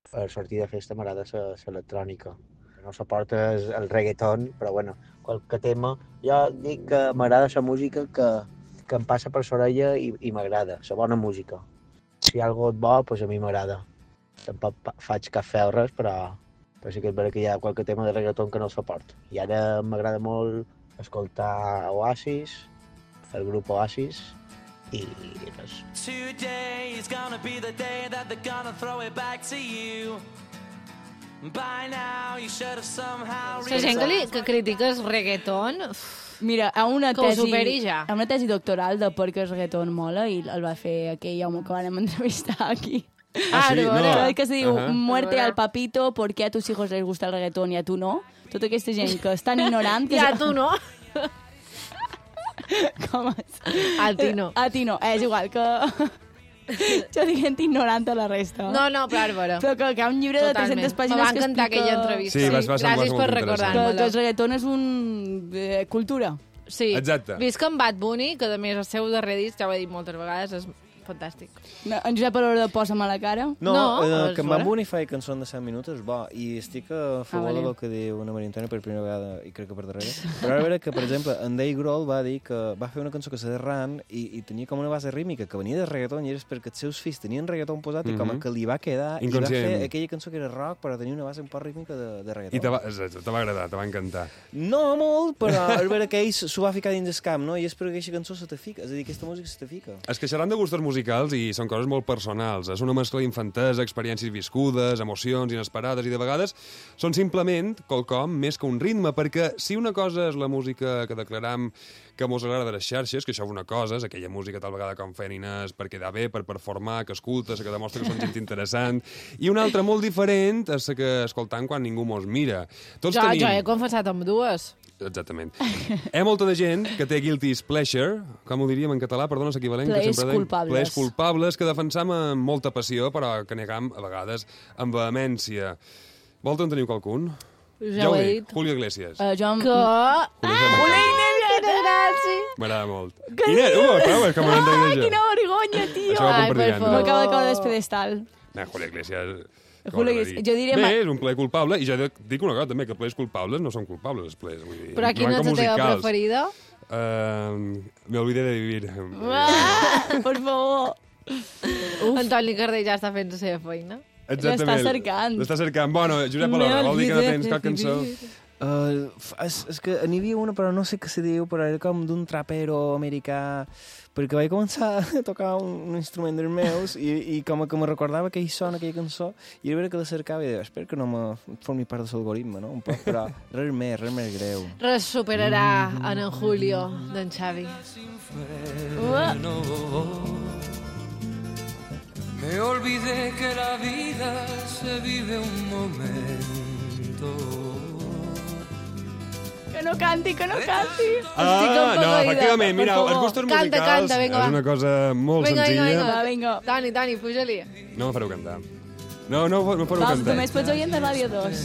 Per sortir de festa m'agrada l'electrònica. No suporta el reggaeton, però bueno, qualque tema. Jo dic que m'agrada la música que, que em passa per l'orella i, i m'agrada, la bona música. Si hi ha alguna cosa bo, doncs a mi m'agrada. Tampoc faig cap fe o res, però, però sí que és vera que hi ha qualque tema de reggaeton que no suporto. I ara m'agrada molt escoltar Oasis, el grup Oasis, i res. Today is gonna be the day that they're gonna throw it back to you. By now you should have somehow La gent que, li, que critica el reggaeton... Mira, a una que ho tesi, superi ja. a una tesi doctoral de per què el reggaeton mola i el va fer aquell home que vam entrevistar aquí. Ah, sí? No. Que se diu, Uh-huh. muerte al papito, ¿por qué a tus hijos les gusta el reggaetón i a tu no? Tota aquesta gent que és tan ignorant... Que I a tu no? Com és? A ti no. A ti no, és igual que... Jo diguent ignorant a la resta. No, no, Bàrbara. Però que, que hi ha un llibre Totalment. de tres-centes pàgines Me va que encantar explica... aquella entrevista. Sí, va, va semblar Gràcies molt per interessant. Que, recordar-me-la. que el reggaeton és un... Eh, cultura. Sí. Exacte. Visc amb Bad Bunny, que a més el seu darrer disc, ja ho he dit moltes vegades, és fantàstic. No, en Josep a l'hora de posa'm a la cara. No, No, eh, és que en bona. Bad Bunny fa cançons de set minuts és bo, i estic a favor Ah, vale. del que diu una Maria Antònia per primera vegada, i crec que per darrere. Però ara veure que, per exemple, en Dave Grohl va dir que va fer una cançó que se deia Run i, i tenia com una base rítmica que venia de reggaeton i era perquè els seus fills tenien reggaeton posat i com Mhm. que li va quedar i va Inconscient. fer aquella cançó que era rock però tenia una base un poc rítmica de, de reggaeton. I te va, te va agradar, te va encantar. No molt, però és vera que ell s'ho va ficar dins el camp, no? I és perquè aquesta cançó se te fica, és a dir, aquesta música se te fica. Es queixaran de gustos musicals i són coses molt personals. És una mescla d'infantesa, experiències viscudes, emocions inesperades i de vegades són simplement quelcom més que un ritme, perquè si una cosa és la música que declaram que mos agrada de les xarxes, que això és una cosa, és aquella música tal vegada com feien Inés per quedar bé, per performar, que escoltes, que demostra que són gent interessant, i una altra molt diferent és la que escoltam quan ningú mos mira. Tots Jo, tenim... jo he confessat amb dues. Exactament. Hi ha molta de gent que té guilty pleasure, com ho diríem en català, perdona, és equivalent. que Plaers sempre deim, culpables. Plaers culpables, que defensam amb molta passió, però que negam, a vegades, amb vehemència. Vols en teniu qualcun? Ja ho he dit. Julio Iglesias. Uh, jo... Que... Ah, Julio Inés, que gràcia! M'agrada molt. Que Inés, uh, clar, és que m'ho Ai, entenc quina vergonya, tio! Això ho Ai, compartirem, per no? favor. M'acaba de caure del pedestal. No, Julio Iglesias... Julio Iglesias, jo diria... Bé, és un plaer culpable, i jo dic una cosa també, que plaers culpables no són culpables, els plaers. Vull dir, Però quina és la teva preferida? Uh, me olvidé de vivir. Ah, per favor. Antoni Cardell ja està fent la seva feina. Exactament. L'està cercant. L'està cercant. Bueno, Josep Me Alhora, vol dir que no olvidé tens de cap cançó? vivir. Uh, és, és que n'hi havia una, però no sé què se diu, però era com d'un trapero americà, perquè vaig començar a tocar un, un instrument dels meus i, i com que me recordava que hi sona aquella cançó, i era vera que la cercava i deia, espero que no me formi part de l'algoritme, no? Un poc, però res més, res més greu. Res superarà en en Julio d'en Xavi. Me olvidé que la vida se vive un momento. Que no canti, que no canti. Ah, no, efectivament, mira, els gustos Canta, musicals canta, vinga, és va. una cosa molt Vinga, vinga, senzilla. vinga. Va, vinga. Dani, Dani, puja-li. No me fareu cantar. No, no, no me fareu Va, cantar. només pots oient de Ràdio dos.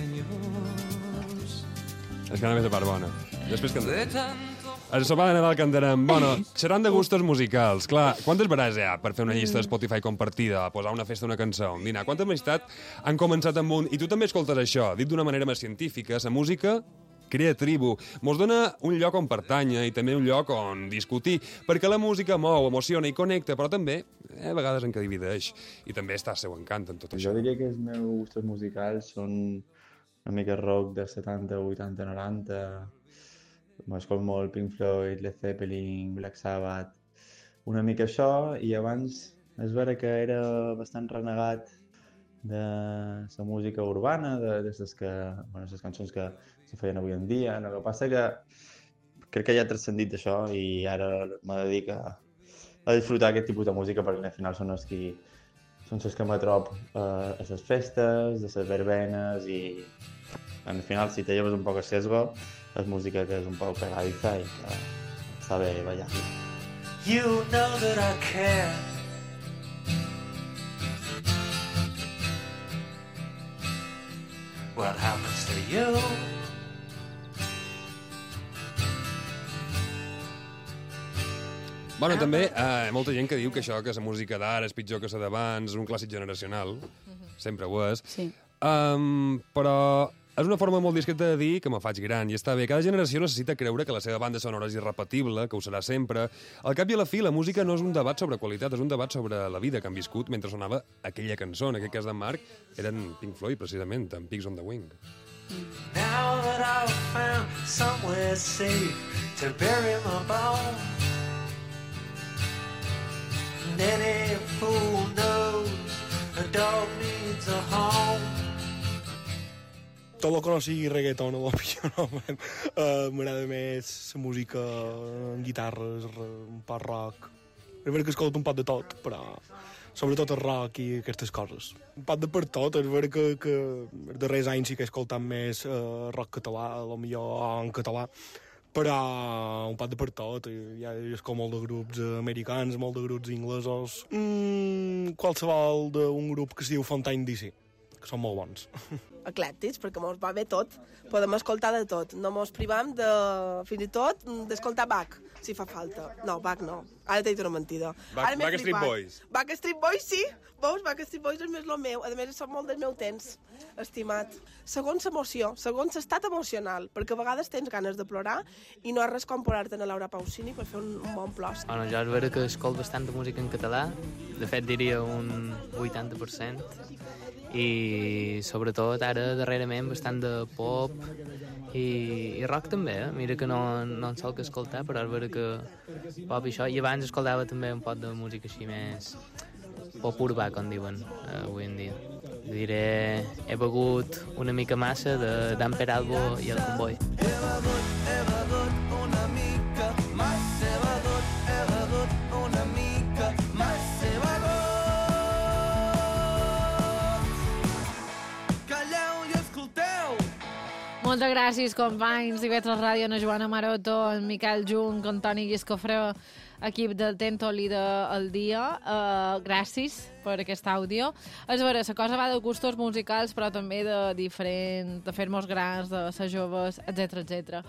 És que només a part bona. Després cantarem. A la sopa de Nadal cantarem. Bueno, seran de gustos musicals. Clar, quantes vegades hi ha per fer una llista de Spotify compartida, posar una festa, una cançó, un dinar? Quanta amistat han començat amb un... I tu també escoltes això, dit d'una manera més científica, la música crea tribu, mos dona un lloc on pertànyer i també un lloc on discutir, perquè la música mou, emociona i connecta, però també eh, a vegades en què divideix, i també està el seu encant en tot això. Jo diria que els meus gustos musicals són una mica rock dels setanta, vuitanta, noranta, m'escolto molt Pink Floyd, Led Zeppelin, Black Sabbath, una mica això, i abans és vera que era bastant renegat de la música urbana, de, de les que, bueno, les cançons que se feien avui en dia. El que passa que crec que ja he transcendit d'això i ara me dedico a, a disfrutar aquest tipus de música perquè al final són els que, són els que me trobo eh, a les festes, a les verbenes i al final si te lleves un poc a sesgo és música que és un poc pegadiza i que està bé ballar. You know that I care. What happens to you? Bueno, també eh, hi ha molta gent que diu que això, que la música d'ara és pitjor que la d'abans, és un clàssic generacional. Sempre ho és. Sí. Um, però és una forma molt discreta de dir que me faig gran, i està bé. Cada generació necessita creure que la seva banda sonora és irrepetible, que ho serà sempre. Al cap i a la fi, la música no és un debat sobre qualitat, és un debat sobre la vida que han viscut mentre sonava aquella cançó. En aquest cas d'en Marc, eren Pink Floyd, precisament, amb Pigs on the Wing. Now that I've found somewhere safe to bury my bones, and any fool knows a dog needs a home. Tot el que no sigui reggaeton, o millor no, man. Uh, m'agrada més la música en guitarres, un poc rock. És veritat que escolto un poc de tot, però sobretot el rock i aquestes coses. Un poc de per tot, és veritat que, que els darrers anys sí que he escoltat més uh, rock català, potser en català, però un poc de per tot. Hi ha escolto molt de grups americans, molt de grups inglesos, mm, qualsevol d'un grup que es diu Fontaine D C, que són molt bons. Eclèctics, perquè mos va bé tot. Podem escoltar de tot. No mos privam de, fins i tot, d'escoltar Bach, si fa falta. No, Bach no. Ara t'he dit una mentida. Back, Backstreet Boys. Backstreet Boys, sí. Veus, Backstreet Boys és més el meu. A més, és molt del meu temps, estimat. Segons l'emoció, segons l'estat emocional, perquè a vegades tens ganes de plorar i no és res com posar-te a Laura Pausini per fer un, un bon plors. Bueno, jo és vera que escolto bastanta música en català. De fet, diria un vuitanta per cent. I sobretot ara darrerament bastant de pop i, i rock també, eh? Mira que no, no en sol que escoltar, però és vera que pop i això, i abans escoltava també un poc de música així més pop urbà, com diuen eh, avui en dia. Diré, he begut una mica massa de Dan Peralbo i el Comboi. He begut, he begut una mica, massa he begut, he begut una mica, massa he begut. Moltes gràcies, companys d'Ivetres Ràdio, a Joana Maroto, en Miquel Jung, en Toni Guiscofré, equip del Tentol i del Dia. Uh, gràcies per aquest àudio. És vera, la cosa va de gustos musicals, però també de diferent, de fer-nos grans, de ser joves, etcètera, etcètera.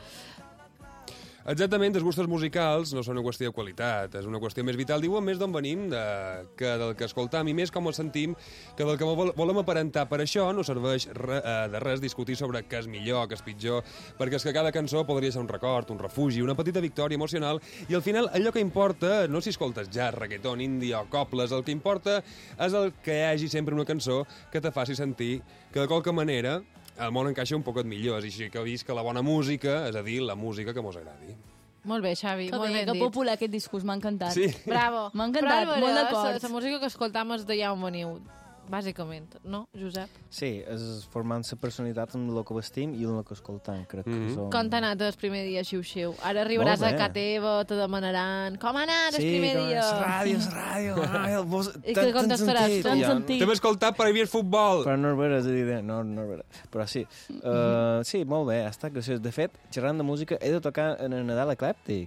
Exactament, els gustos musicals no són una qüestió de qualitat, és una qüestió més vital. Diuen més d'on venim de, que del que escoltam i més com el sentim que del que vol, volem aparentar. Per això no serveix re, de res discutir sobre què és millor, què és pitjor, perquè és que cada cançó podria ser un record, un refugi, una petita victòria emocional, i al final allò que importa no si escoltes jazz, reggaeton, índia o cobles, el que importa és el que hi hagi sempre una cançó que te faci sentir que de qualque manera el món encaixa un poquet millor, és així que visc que la bona música, és a dir, la música que mos agradi. Molt bé, Xavi, que molt bé, ben que dit. popular aquest discurs, m'ha encantat. Sí. Bravo. M'ha encantat, Però, molt d'acord. La música que escoltam és d'allà on veniu, bàsicament, no, Josep? Sí, és formant la personalitat amb el que vestim i amb el que escoltam, crec Mm -hmm. que som... Com t'ha anat el primer dia, xiu-xiu? Ara arribaràs a casa teva, te demanaran com ha anat el sí, primer dia? Sí, ràdio, és ràdio, ràdio. Vos... I què contestaràs? T'han sentit? T'hem escoltat per haver futbol. Però no és vera, és a dir, no, no és vera. Però sí, uh, sí, molt bé, ha estat graciós. De fet, xerrant de música, he de tocar en el Nadal Eclèptic.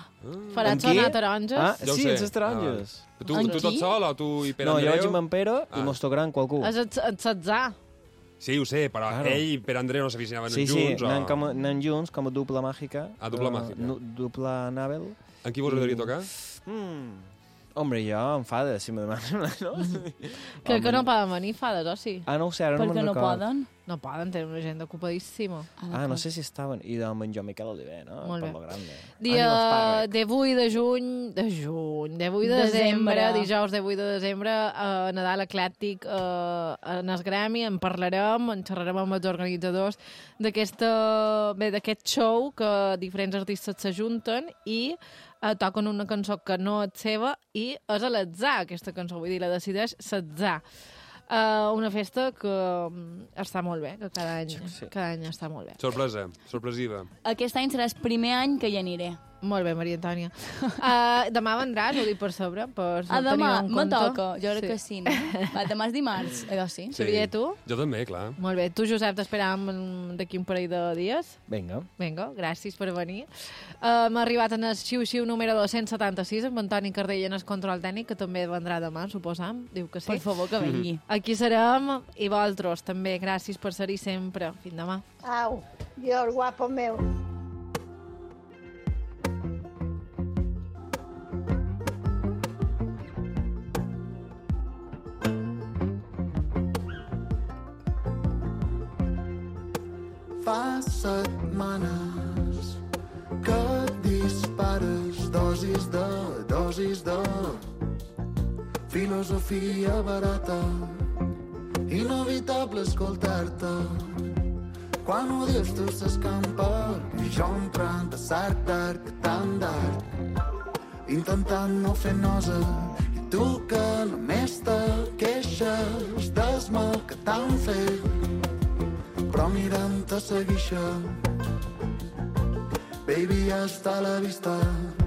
Faràs sonar taronges? Ah, Ja ho sí, sé. en les taronges. Ah, tu, tu tot sol o tu i Pere no, Andreu? jo vaig amb en Pere Ah. i mos tocaran qualcú. És el, el setzà. Sí, ho sé, però Claro. ell i Pere Andreu no sabia si anaven Sí, sí, junts o... anem, com, a- anem junts com a dupla màgica. Ah, dupla Eh, màgica. nu- dupla Nabel. En qui vos agradaria tocar? Mm. Hombre, jo em fada, si me demanen, no? Crec que no poden venir fades, o sí? Ah, no ho sé, ara no me'n record. No poden, tenen una agenda ocupadíssima. Ah, no sé si estaven. I amb en Joan Miquel Oliver, no? Molt bé. Per lo grande. Dia divuit de juny, de juny, divuit de desembre, Desembre. dijous divuit de desembre, a Nadal Eclèctic eh, en el Gremi, en parlarem, en xerrarem amb els organitzadors d'aquesta, bé, d'aquest show que diferents artistes s'ajunten i eh, toquen una cançó que no és seva i és a l'atzar, aquesta cançó, vull dir, la decideix l'atzar. Uh, una festa que um, està molt bé, que cada any, Sí. cada any està molt bé. Sorpresa, sorpresiva. Aquest any serà el primer any que hi aniré. Molt bé, Maria Antònia. Uh, demà vendràs, ho dic per sobre, per Ah, tenir demà, en me compte. toca. Jo crec que sí, no? Va, demà és dimarts, allò sí. Xavier, tu? Jo també, clar. Molt bé. Tu, Josep, t'esperàvem d'aquí un parell de dies. Vinga. Vinga, gràcies per venir. Uh, M'ha arribat en el xiu-xiu número dos-cents setanta-sis amb Antoni Cardell en el control tècnic, que també vendrà demà, suposam. Diu que sí. Per favor, que vengui. Aquí serem, i vosaltres també. Gràcies per ser-hi sempre. Fins demà. Au, Dios, guapo meu. setmanes que et dispares dosis de, dosis de filosofia barata, inevitable escoltar-te. Quan ho dius tu s'escampa i jo emprant a cert d'arc tan d'art, intentant no fer nosa, i tu que només te queixes del mal que t'han fet, però mirant te seguixa. Baby, hasta la vista.